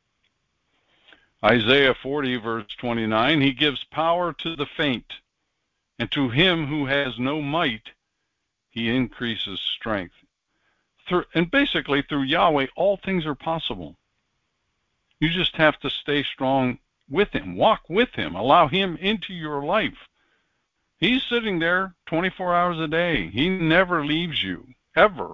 Isaiah 40, verse 29, he gives power to the faint, and to him who has no might, he increases strength. And basically, through Yahweh, all things are possible. You just have to stay strong with him. Walk with him. Allow him into your life. He's sitting there 24 hours a day. He never leaves you, ever.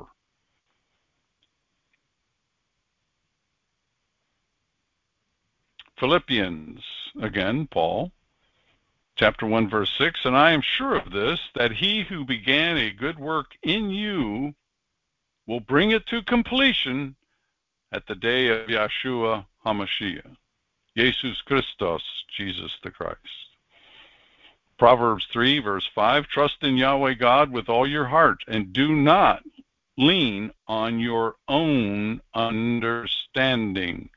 Philippians, again, Paul, chapter 1, verse 6, and I am sure of this, that he who began a good work in you will bring it to completion at the day of Yeshua HaMashiach, Jesus Christos, Jesus the Christ. Proverbs 3, verse 5, trust in Yahweh God with all your heart, and do not lean on your own understanding.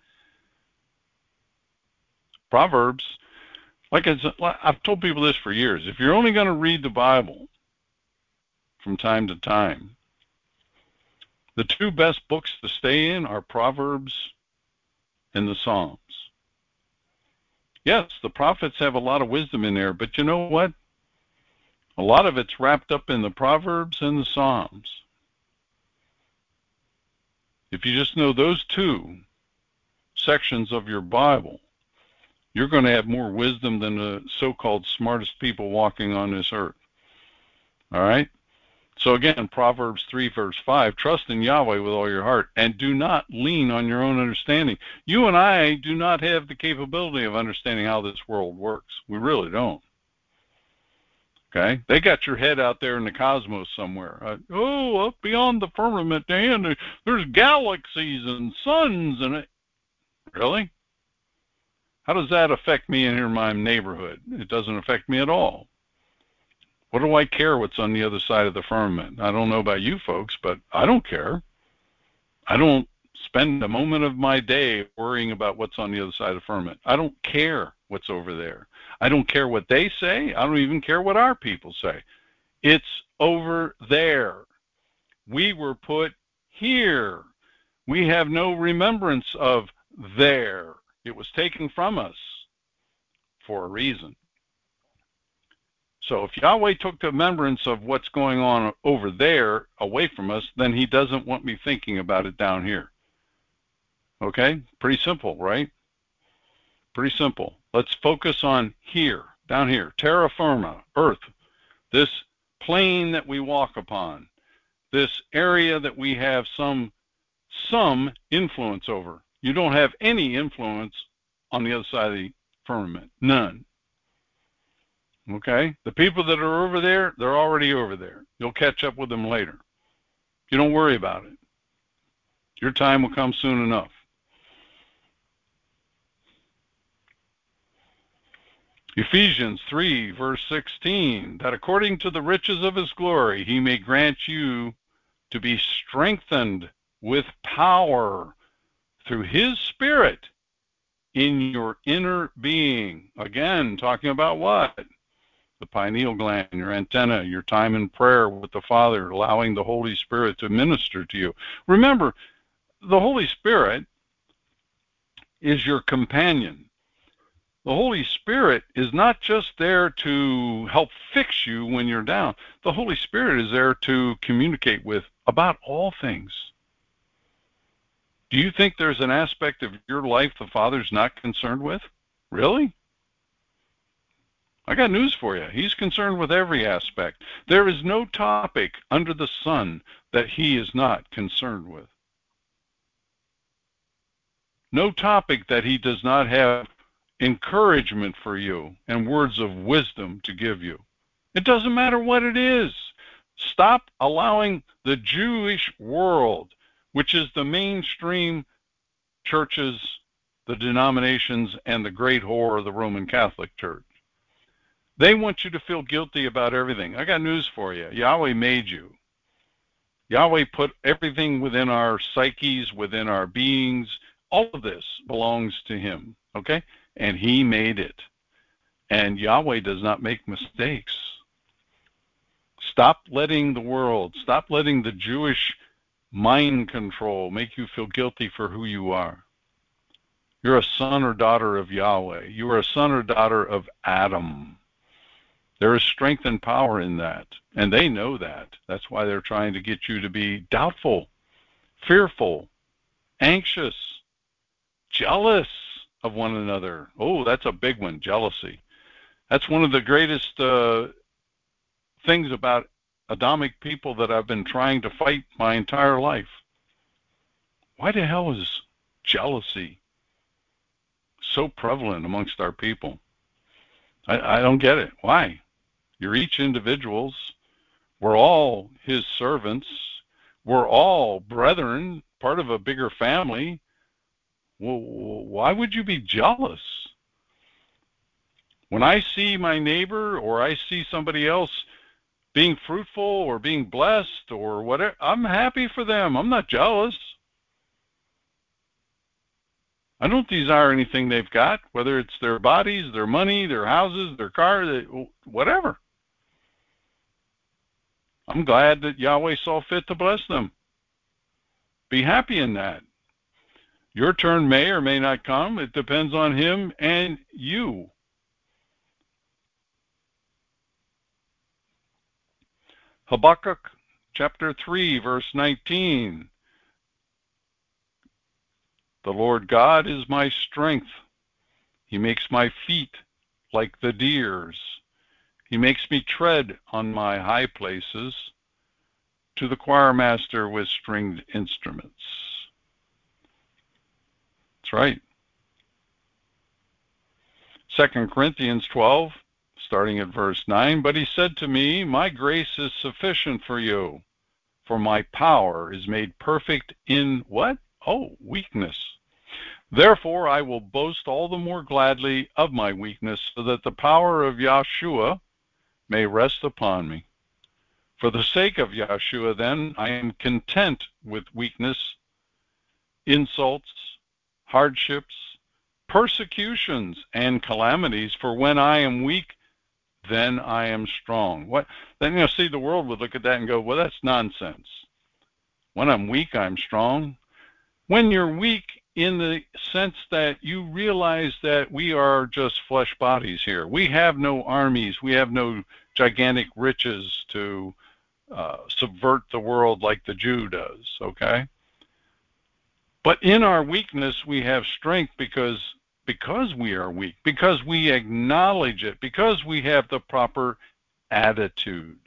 Proverbs, I've told people this for years, if you're only going to read the Bible from time to time, the two best books to stay in are Proverbs and the Psalms. Yes, the prophets have a lot of wisdom in there, but you know what? A lot of it's wrapped up in the Proverbs and the Psalms. If you just know those two sections of your Bible, you're going to have more wisdom than the so-called smartest people walking on this earth. All right? So again, Proverbs 3 verse 5, trust in Yahweh with all your heart and do not lean on your own understanding. You and I do not have the capability of understanding how this world works. We really don't. Okay? They got your head out there in the cosmos somewhere. Up beyond the firmament, Dan, there's galaxies and suns and really? How does that affect me in here in my neighborhood? It doesn't affect me at all. What do I care what's on the other side of the firmament? I don't know about you folks, but I don't care. I don't spend a moment of my day worrying about what's on the other side of the firmament. I don't care what's over there. I don't care what they say. I don't even care what our people say. It's over there. We were put here. We have no remembrance of there. It was taken from us for a reason. So if Yahweh took the remembrance of what's going on over there away from us, then he doesn't want me thinking about it down here. Okay? Pretty simple, right? Pretty simple. Let's focus on here, down here, terra firma, earth, this plane that we walk upon, this area that we have some influence over. You don't have any influence on the other side of the firmament. None. Okay? The people that are over there, they're already over there. You'll catch up with them later. You don't worry about it. Your time will come soon enough. Ephesians 3, verse 16, that according to the riches of his glory, he may grant you to be strengthened with power through his Spirit in your inner being. Again, talking about what? The pineal gland, your antenna, your time in prayer with the Father, allowing the Holy Spirit to minister to you. Remember, the Holy Spirit is your companion. The Holy Spirit is not just there to help fix you when you're down. The Holy Spirit is there to communicate with about all things. Do you think there's an aspect of your life the Father's not concerned with? Really? I got news for you. He's concerned with every aspect. There is no topic under the sun that he is not concerned with. No topic that he does not have encouragement for you and words of wisdom to give you. It doesn't matter what it is. Stop allowing the Jewish world, which is the mainstream churches, the denominations, and the great whore of the Roman Catholic Church. They want you to feel guilty about everything. I got news for you. Yahweh made you. Yahweh put everything within our psyches, within our beings. All of this belongs to him, okay? And he made it. And Yahweh does not make mistakes. Stop letting the world, stop letting the Jewish mind control make you feel guilty for who you are. You're a son or daughter of Yahweh. You are a son or daughter of Adam. There is strength and power in that, and they know that. That's why they're trying to get you to be doubtful, fearful, anxious, jealous of one another. Oh, that's a big one, jealousy. That's one of the greatest things about Adamic people that I've been trying to fight my entire life. Why the hell is jealousy so prevalent amongst our people? I don't get it. Why? You're each individuals. We're all his servants. We're all brethren, part of a bigger family. Well, why would you be jealous? When I see my neighbor or I see somebody else being fruitful or being blessed or whatever, I'm happy for them. I'm not jealous. I don't desire anything they've got, whether it's their bodies, their money, their houses, their cars, whatever. I'm glad that Yahweh saw fit to bless them. Be happy in that. Your turn may or may not come. It depends on him and you. Habakkuk chapter 3, verse 19. The Lord God is my strength. He makes my feet like the deer's. He makes me tread on my high places, to the choir master with stringed instruments. That's right. 2 Corinthians 12, starting at verse 9. But he said to me, my grace is sufficient for you, for my power is made perfect in what? Oh, weakness. Therefore I will boast all the more gladly of my weakness, so that the power of Yahshua may rest upon me. For the sake of Yahshua, then, I am content with weakness, insults, hardships, persecutions, and calamities. For when I am weak, then I am strong. What? Then see, the world would look at that and go, well, that's nonsense. When I'm weak, I'm strong. When you're weak in the sense that you realize that we are just flesh bodies here. We have no armies. We have no gigantic riches to subvert the world like the Jew does, okay? But in our weakness, we have strength because we are weak, because we acknowledge it, because we have the proper attitude.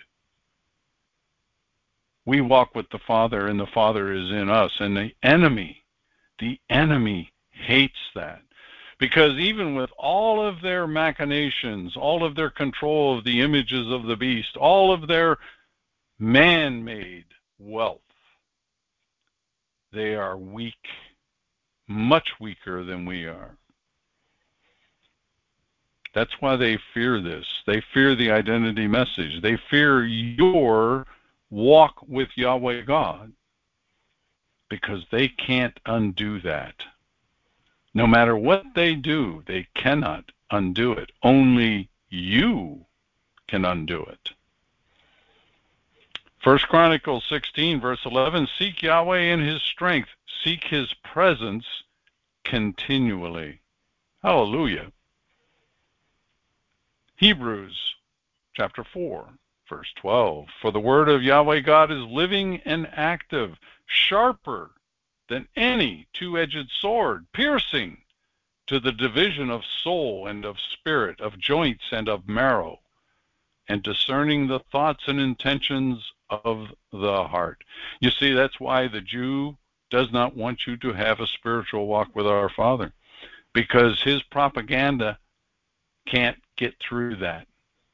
We walk with the Father, and the Father is in us, and the enemy hates that. Because even with all of their machinations, all of their control of the images of the beast, all of their man-made wealth, they are weak, much weaker than we are. That's why they fear this. They fear the identity message. They fear your walk with Yahweh God, because they can't undo that. No matter what they do, they cannot undo it. Only you can undo it. 1 Chronicles 16, verse 11, seek Yahweh in his strength. Seek his presence continually. Hallelujah. Hebrews chapter 4, verse 12, for the word of Yahweh God is living and active, sharper than any two-edged sword, piercing to the division of soul and of spirit, of joints and of marrow, and discerning the thoughts and intentions of the heart. You see, that's why the Jew does not want you to have a spiritual walk with our Father, because his propaganda can't get through that.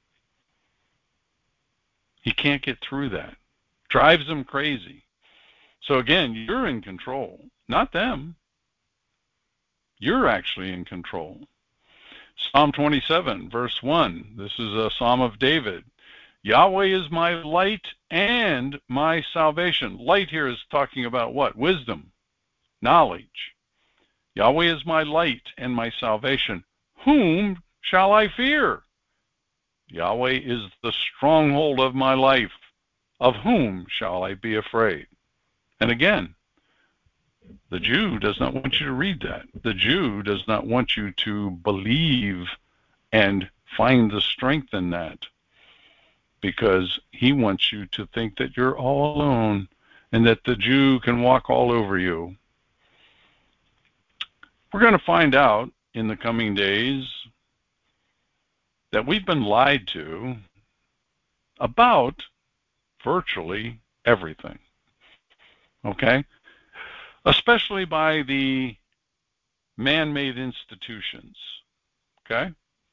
He can't get through that. Drives them crazy. So again, you're in control, not them. You're actually in control. Psalm 27, verse 1. This is a Psalm of David. Yahweh is my light and my salvation. Light here is talking about what? Wisdom, knowledge. Yahweh is my light and my salvation. Whom shall I fear? Yahweh is the stronghold of my life. Of whom shall I be afraid? And again, the Jew does not want you to read that. The Jew does not want you to believe and find the strength in that, because he wants you to think that you're all alone and that the Jew can walk all over you. We're going to find out in the coming days that we've been lied to about virtually everything, okay? Especially by the man-made institutions, okay?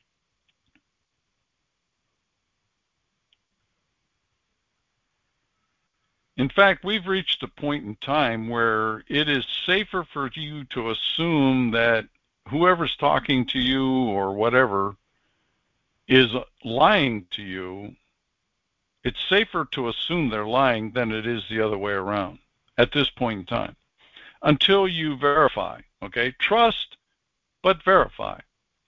In fact, we've reached a point in time where it is safer for you to assume that whoever's talking to you or whatever is lying to you. It's safer to assume they're lying than it is the other way around at this point in time, until you verify, okay? Trust, but verify.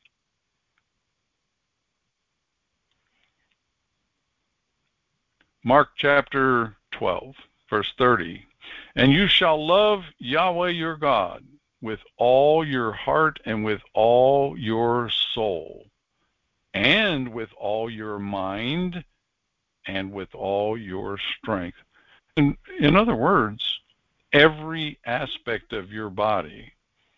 Mark chapter 12, verse 30. And you shall love Yahweh your God with all your heart and with all your soul and with all your mind and with all your strength. In other words, every aspect of your body.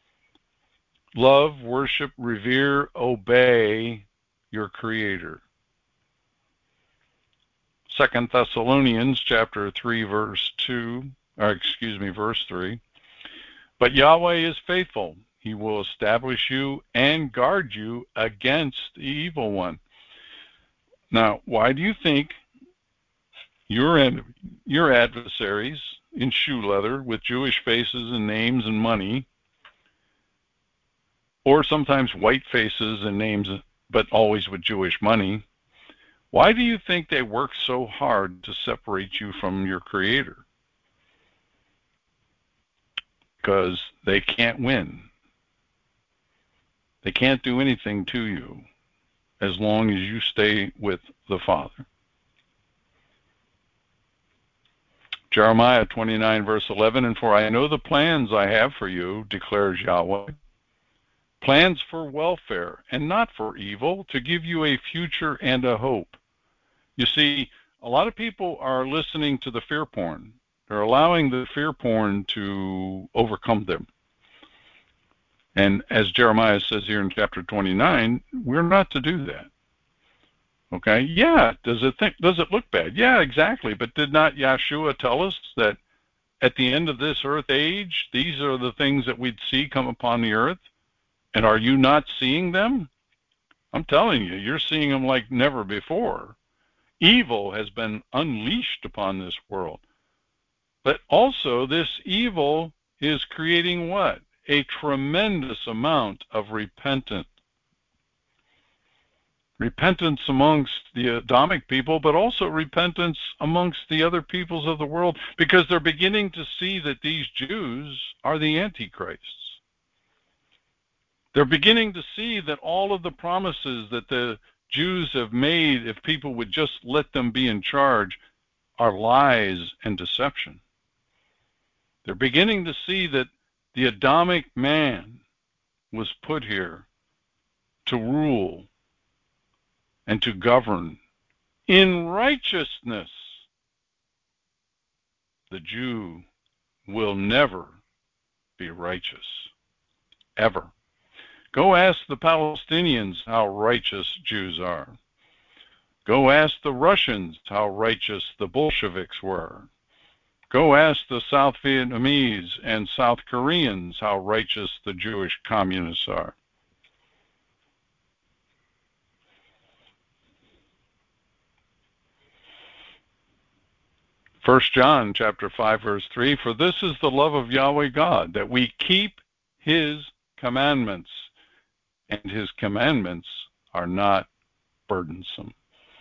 Love, worship, revere, obey your Creator. 2 Thessalonians chapter 3 verse 3. But Yahweh is faithful. He will establish you and guard you against the evil one. Now, why do you think your adversaries in shoe leather with Jewish faces and names and money, or sometimes white faces and names, but always with Jewish money, why do you think they work so hard to separate you from your Creator? Because they can't win. They can't do anything to you as long as you stay with the Father. Jeremiah 29 verse 11, and for I know the plans I have for you, declares Yahweh. Plans for welfare and not for evil, to give you a future and a hope. You see, a lot of people are listening to the fear porn. They're allowing the fear porn to overcome them. And as Jeremiah says here in chapter 29, we're not to do that. Okay? Yeah, does it look bad? Yeah, exactly. But did not Yeshua tell us that at the end of this earth age, these are the things that we'd see come upon the earth? And are you not seeing them? I'm telling you, you're seeing them like never before. Evil has been unleashed upon this world. But also this evil is creating what? A tremendous amount of repentance. Repentance amongst the Adamic people, but also repentance amongst the other peoples of the world, because they're beginning to see that these Jews are the Antichrists. They're beginning to see that all of the promises that the Jews have made, if people would just let them be in charge, are lies and deception. They're beginning to see that the Adamic man was put here to rule and to govern in righteousness. The Jew will never be righteous, ever. Go ask the Palestinians how righteous Jews are. Go ask the Russians how righteous the Bolsheviks were. Go ask the South Vietnamese and South Koreans how righteous the Jewish communists are. First John chapter 5 verse 3, for this is the love of Yahweh God, that we keep his commandments, and his commandments are not burdensome.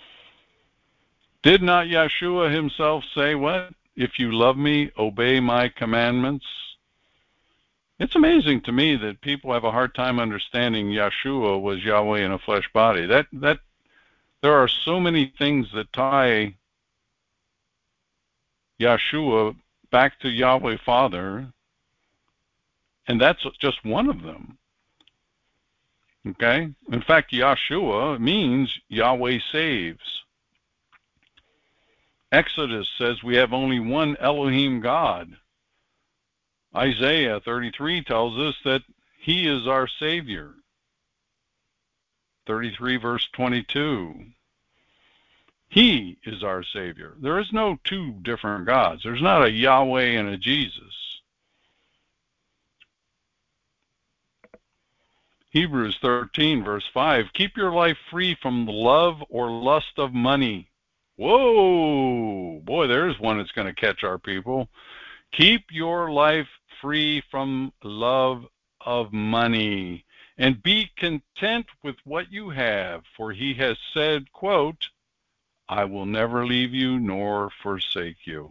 Did not Yeshua himself say what? If you love me, obey my commandments. It's amazing to me that people have a hard time understanding Yeshua was Yahweh in a flesh body. That there are so many things that tie Yeshua back to Yahweh Father, and that's just one of them. Okay? In fact, Yeshua means Yahweh saves. Exodus says we have only one Elohim God. Isaiah 33 tells us that he is our Savior. 33 verse 22. He is our Savior. There is no two different gods. There's not a Yahweh and a Jesus. Hebrews 13 verse 5. Keep your life free from the love or lust of money. Whoa! Boy, there's one that's going to catch our people. Keep your life free from love of money, and be content with what you have, for he has said, quote, I will never leave you nor forsake you.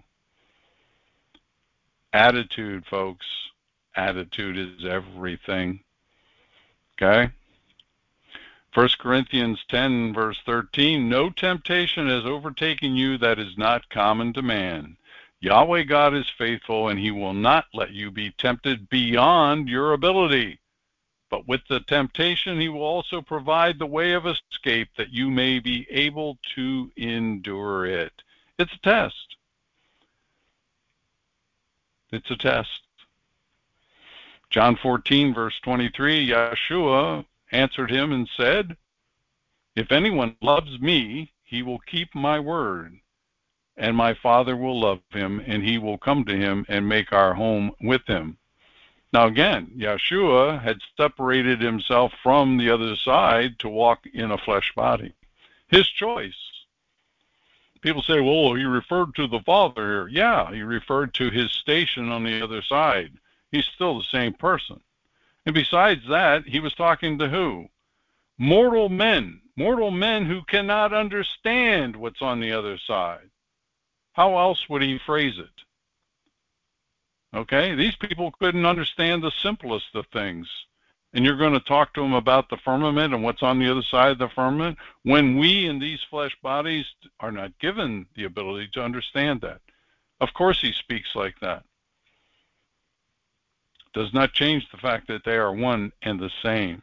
Attitude, folks. Attitude is everything. Okay? 1 Corinthians 10, verse 13, no temptation has overtaken you that is not common to man. Yahweh God is faithful, and he will not let you be tempted beyond your ability. But with the temptation, he will also provide the way of escape that you may be able to endure it. It's a test. It's a test. John 14, verse 23, Yeshua answered him and said, if anyone loves me, he will keep my word, and my Father will love him, and he will come to him and make our home with him. Now again, Yeshua had separated himself from the other side to walk in a flesh body. His choice. People say, well, he referred to the Father here. Yeah, he referred to his station on the other side. He's still the same person. And besides that, he was talking to who? Mortal men who cannot understand what's on the other side. How else would he phrase it? Okay, these people couldn't understand the simplest of things. And you're going to talk to them about the firmament and what's on the other side of the firmament when we in these flesh bodies are not given the ability to understand that. Of course he speaks like that. Does not change the fact that they are one and the same.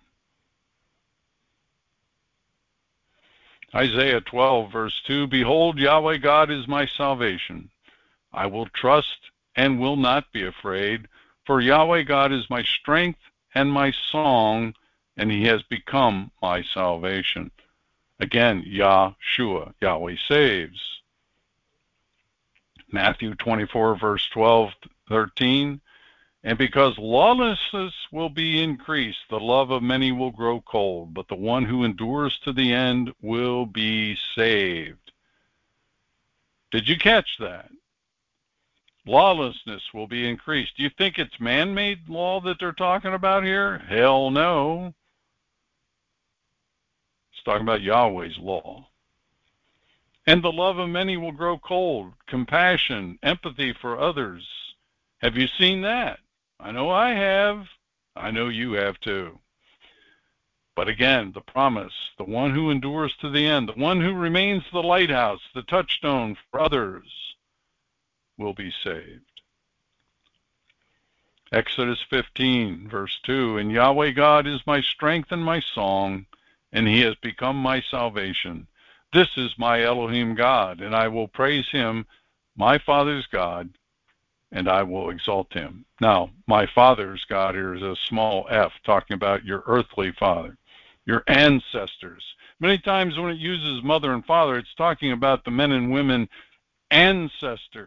Isaiah 12, verse 2, behold, Yahweh God is my salvation. I will trust and will not be afraid, for Yahweh God is my strength and my song, and he has become my salvation. Again, Yahshua, Yahweh saves. Matthew 24, verse 12, 13, and because lawlessness will be increased, the love of many will grow cold, but the one who endures to the end will be saved. Did you catch that? Lawlessness will be increased. Do you think it's man-made law that they're talking about here? Hell no. It's talking about Yahweh's law. And the love of many will grow cold. Compassion, empathy for others. Have you seen that? I know I have. I know you have too. But again, the promise, the one who endures to the end, the one who remains the lighthouse, the touchstone for others, will be saved. Exodus 15, verse 2, and Yahweh God is my strength and my song, and he has become my salvation. This is my Elohim God, and I will praise him, my Father's God, and I will exalt him. Now, my Father's God here is a small f, talking about your earthly father, your ancestors. Many times when it uses mother and father, it's talking about the men and women ancestors.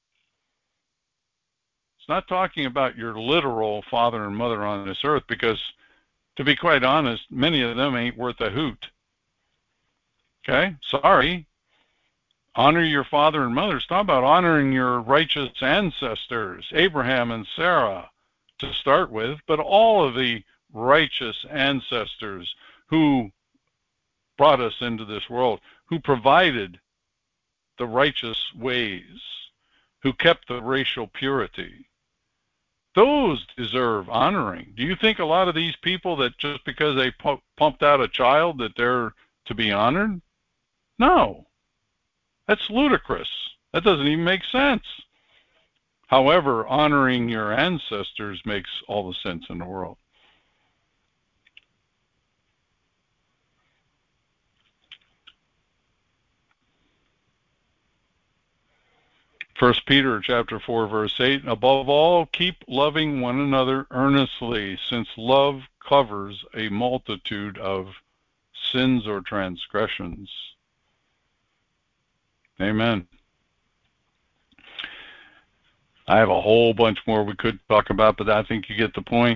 It's not talking about your literal father and mother on this earth, because, to be quite honest, many of them ain't worth a hoot. Okay? Sorry. Honor your father and mother. It's not about honoring your righteous ancestors, Abraham and Sarah, to start with, but all of the righteous ancestors who brought us into this world, who provided the righteous ways, who kept the racial purity. Those deserve honoring. Do you think a lot of these people that just because they pumped out a child that they're to be honored? No. That's ludicrous. That doesn't even make sense. However, honoring your ancestors makes all the sense in the world. First Peter chapter 4, verse 8, above all, keep loving one another earnestly, since love covers a multitude of sins or transgressions. Amen. I have a whole bunch more we could talk about, but I think you get the point.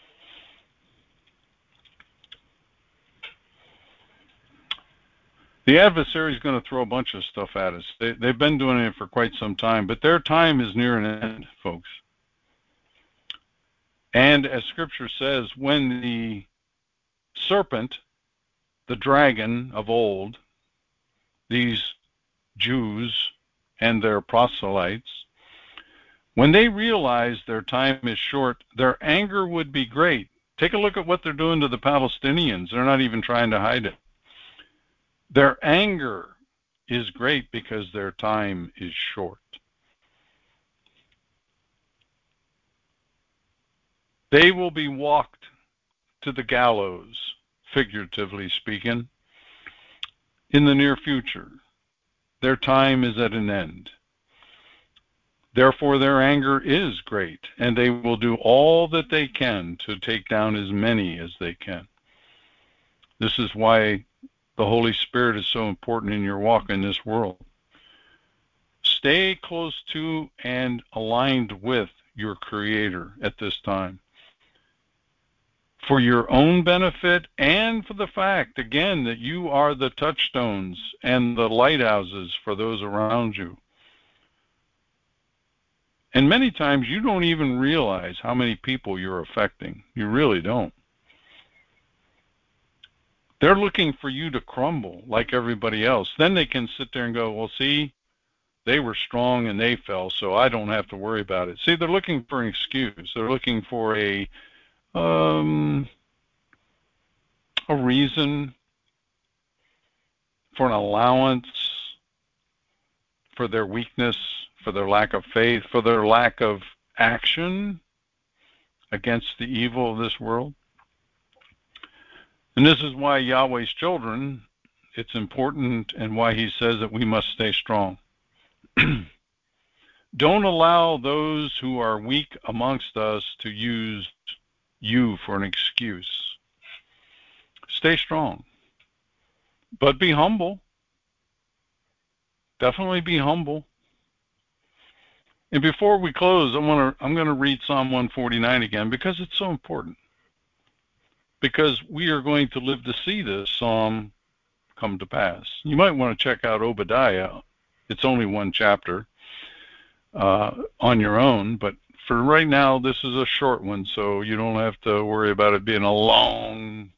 The adversary is going to throw a bunch of stuff at us. They've been doing it for quite some time, but their time is near an end, folks. And as Scripture says, when the serpent, the dragon of old, these Jews and their proselytes, when they realize their time is short, their anger would be great. Take a look at what they're doing to the Palestinians. They're not even trying to hide it. Their anger is great because their time is short. They will be walked to the gallows, figuratively speaking, in the near future. Their time is at an end. Therefore, their anger is great, and they will do all that they can to take down as many as they can. This is why the Holy Spirit is so important in your walk in this world. Stay close to and aligned with your Creator at this time, for your own benefit and for the fact, again, that you are the touchstones and the lighthouses for those around you. And many times you don't even realize how many people you're affecting. You really don't. They're looking for you to crumble like everybody else. Then they can sit there and go, well, see, they were strong and they fell, so I don't have to worry about it. See, they're looking for an excuse. They're looking for a reason, for an allowance for their weakness, for their lack of faith, for their lack of action against the evil of this world. And this is why Yahweh's children, it's important, and why he says that we must stay strong. Don't allow those who are weak amongst us to use you for an excuse. Stay strong, but be humble. Definitely be humble. And before we close, I'm going to read Psalm 149 again because it's so important. Because we are going to live to see this psalm come to pass. You might want to check out Obadiah. It's only one chapter on your own, but for right now, this is a short one, so you don't have to worry about it being a long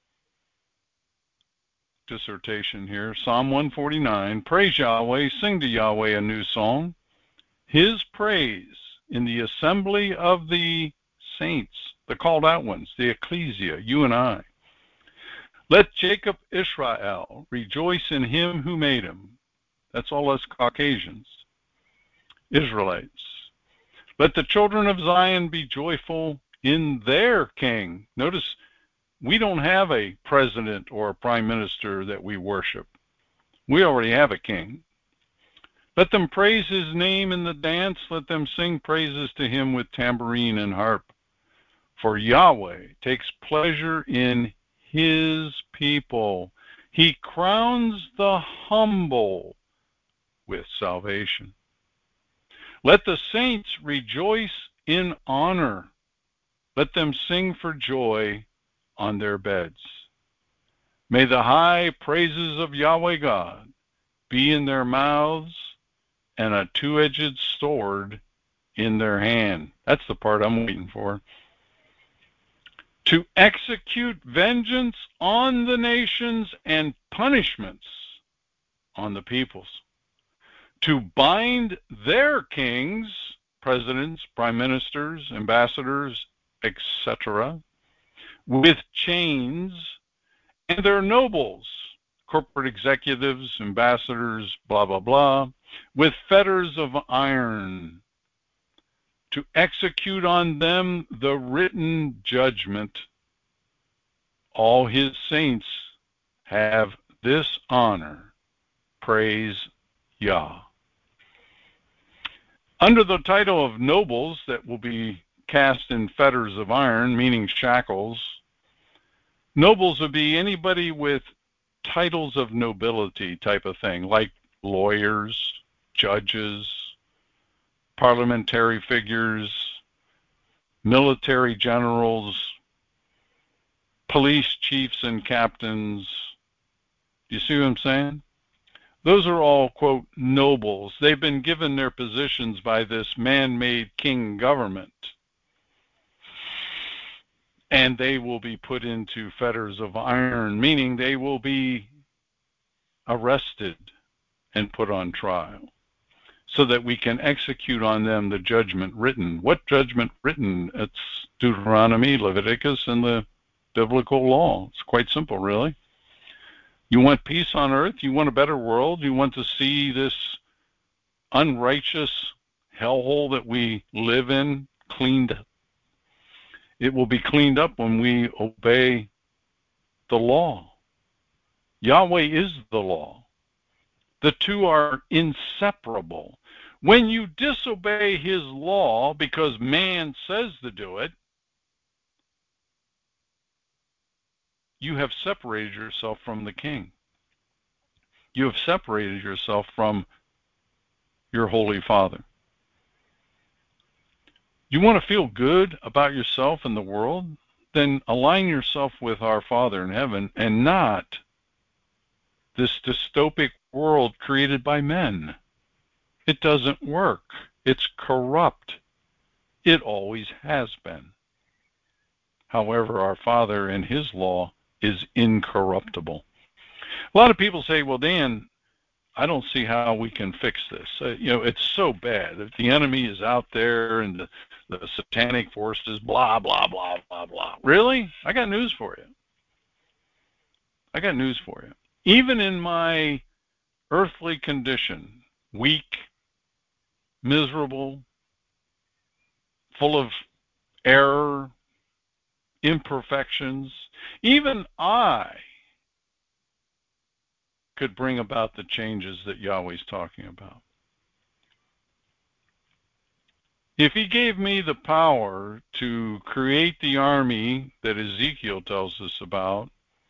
dissertation here. Psalm 149, praise Yahweh, sing to Yahweh a new song. His praise in the assembly of the saints, the called out ones, the ecclesia, you and I. Let Jacob Israel rejoice in him who made him. That's all us Caucasians, Israelites. Let the children of Zion be joyful in their king. Notice, we don't have a president or a prime minister that we worship. We already have a king. Let them praise his name in the dance. Let them sing praises to him with tambourine and harp. For Yahweh takes pleasure in his people. He crowns the humble with salvation. Let the saints rejoice in honor. Let them sing for joy on their beds. May the high praises of Yahweh God be in their mouths and a two-edged sword in their hand. That's the part I'm waiting for. To execute vengeance on the nations and punishments on the peoples. To bind their kings, presidents, prime ministers, ambassadors, etc., with chains, and their nobles, corporate executives, ambassadors, blah, blah, blah, with fetters of iron, to execute on them the written judgment. All his saints have this honor. Praise Yah. Under the title of nobles that will be cast in fetters of iron, meaning shackles, nobles would be anybody with titles of nobility type of thing, like lawyers, judges, parliamentary figures, military generals, police chiefs and captains. You see what I'm saying? Those are all, quote, nobles. They've been given their positions by this man-made king government. And they will be put into fetters of iron, meaning they will be arrested and put on trial, so that we can execute on them the judgment written. What judgment written? It's Deuteronomy, Leviticus, and the biblical law. It's quite simple, really. You want peace on earth? You want a better world? You want to see this unrighteous hellhole that we live in cleaned up? It will be cleaned up when we obey the law. Yahweh is the law. The two are inseparable. When you disobey his law because man says to do it, you have separated yourself from the king. You have separated yourself from your Holy Father. You want to feel good about yourself and the world? Then align yourself with our Father in heaven and not this dystopic world created by men. It doesn't work. It's corrupt. It always has been. However, our Father and his law is incorruptible. A lot of people say, well, Dan, I don't see how we can fix this. It's so bad. If the enemy is out there and the satanic forces, blah, blah, blah, blah, blah. Really? I got news for you. Even in my earthly condition, weak, miserable, full of error, imperfections, even I could bring about the changes that Yahweh's talking about. If he gave me the power to create the army that Ezekiel tells us about,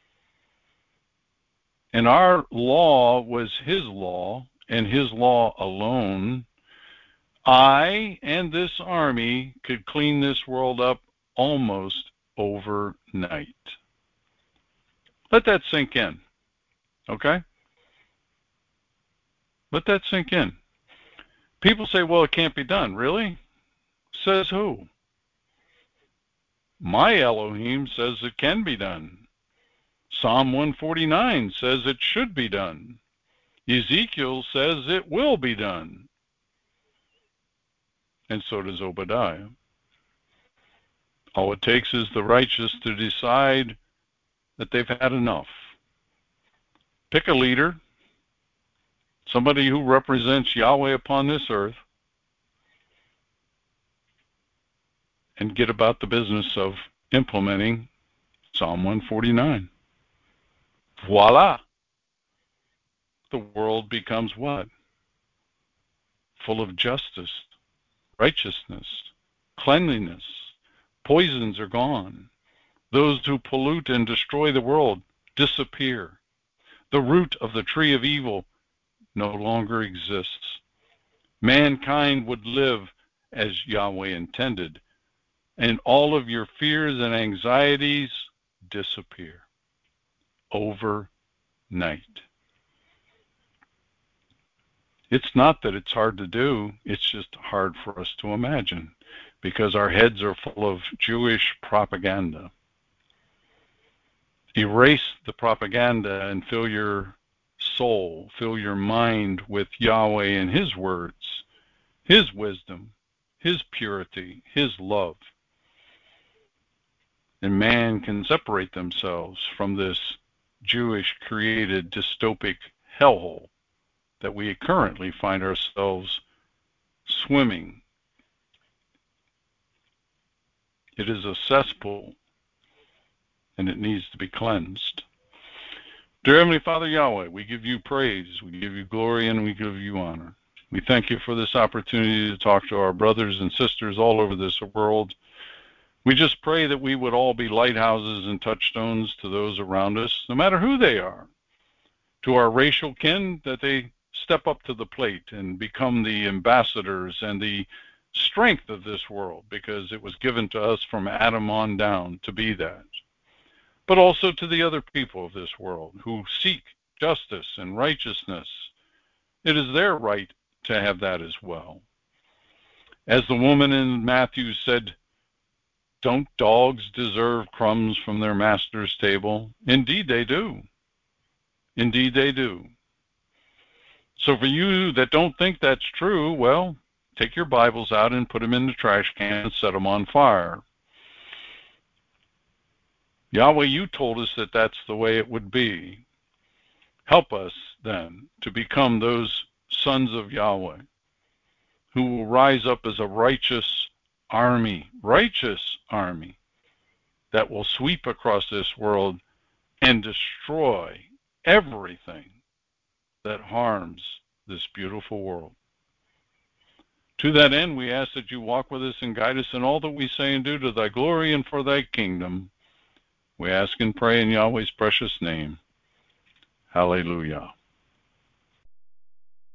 and our law was his law and his law alone, I and this army could clean this world up almost overnight. Let that sink in, okay? Let that sink in. People say, well, it can't be done. Really? Says who? My Elohim says it can be done. Psalm 149 says it should be done. Ezekiel says it will be done. And so does Obadiah. All it takes is the righteous to decide that they've had enough. Pick a leader, somebody who represents Yahweh upon this earth, and get about the business of implementing Psalm 149. Voila! The world becomes what? Full of justice, righteousness, cleanliness. Poisons are gone. Those who pollute and destroy the world disappear. The root of the tree of evil no longer exists. Mankind would live as Yahweh intended, and all of your fears and anxieties disappear overnight. It's not that it's hard to do, it's just hard for us to imagine, because our heads are full of Jewish propaganda. Erase the propaganda and fill your soul, fill your mind with Yahweh and his words, his wisdom, his purity, his love. And man can separate themselves from this Jewish created dystopic hellhole that we currently find ourselves swimming. It is a cesspool, and it needs to be cleansed. Dear Heavenly Father Yahweh, we give you praise, we give you glory, and we give you honor. We thank you for this opportunity to talk to our brothers and sisters all over this world. We just pray that we would all be lighthouses and touchstones to those around us, no matter who they are. To our racial kin, that they step up to the plate and become the ambassadors and the strength of this world, because it was given to us from Adam on down to be that. But also to the other people of this world who seek justice and righteousness. It is their right to have that as well. As the woman in Matthew said, don't dogs deserve crumbs from their master's table? Indeed they do. Indeed they do. So for you that don't think that's true, well, take your Bibles out and put them in the trash can and set them on fire. Yahweh, you told us that that's the way it would be. Help us, then, to become those sons of Yahweh who will rise up as a righteous army, that will sweep across this world and destroy everything that harms this beautiful world. To that end, we ask that you walk with us and guide us in all that we say and do, to thy glory and for thy kingdom. We ask and pray in Yahweh's precious name. Hallelujah.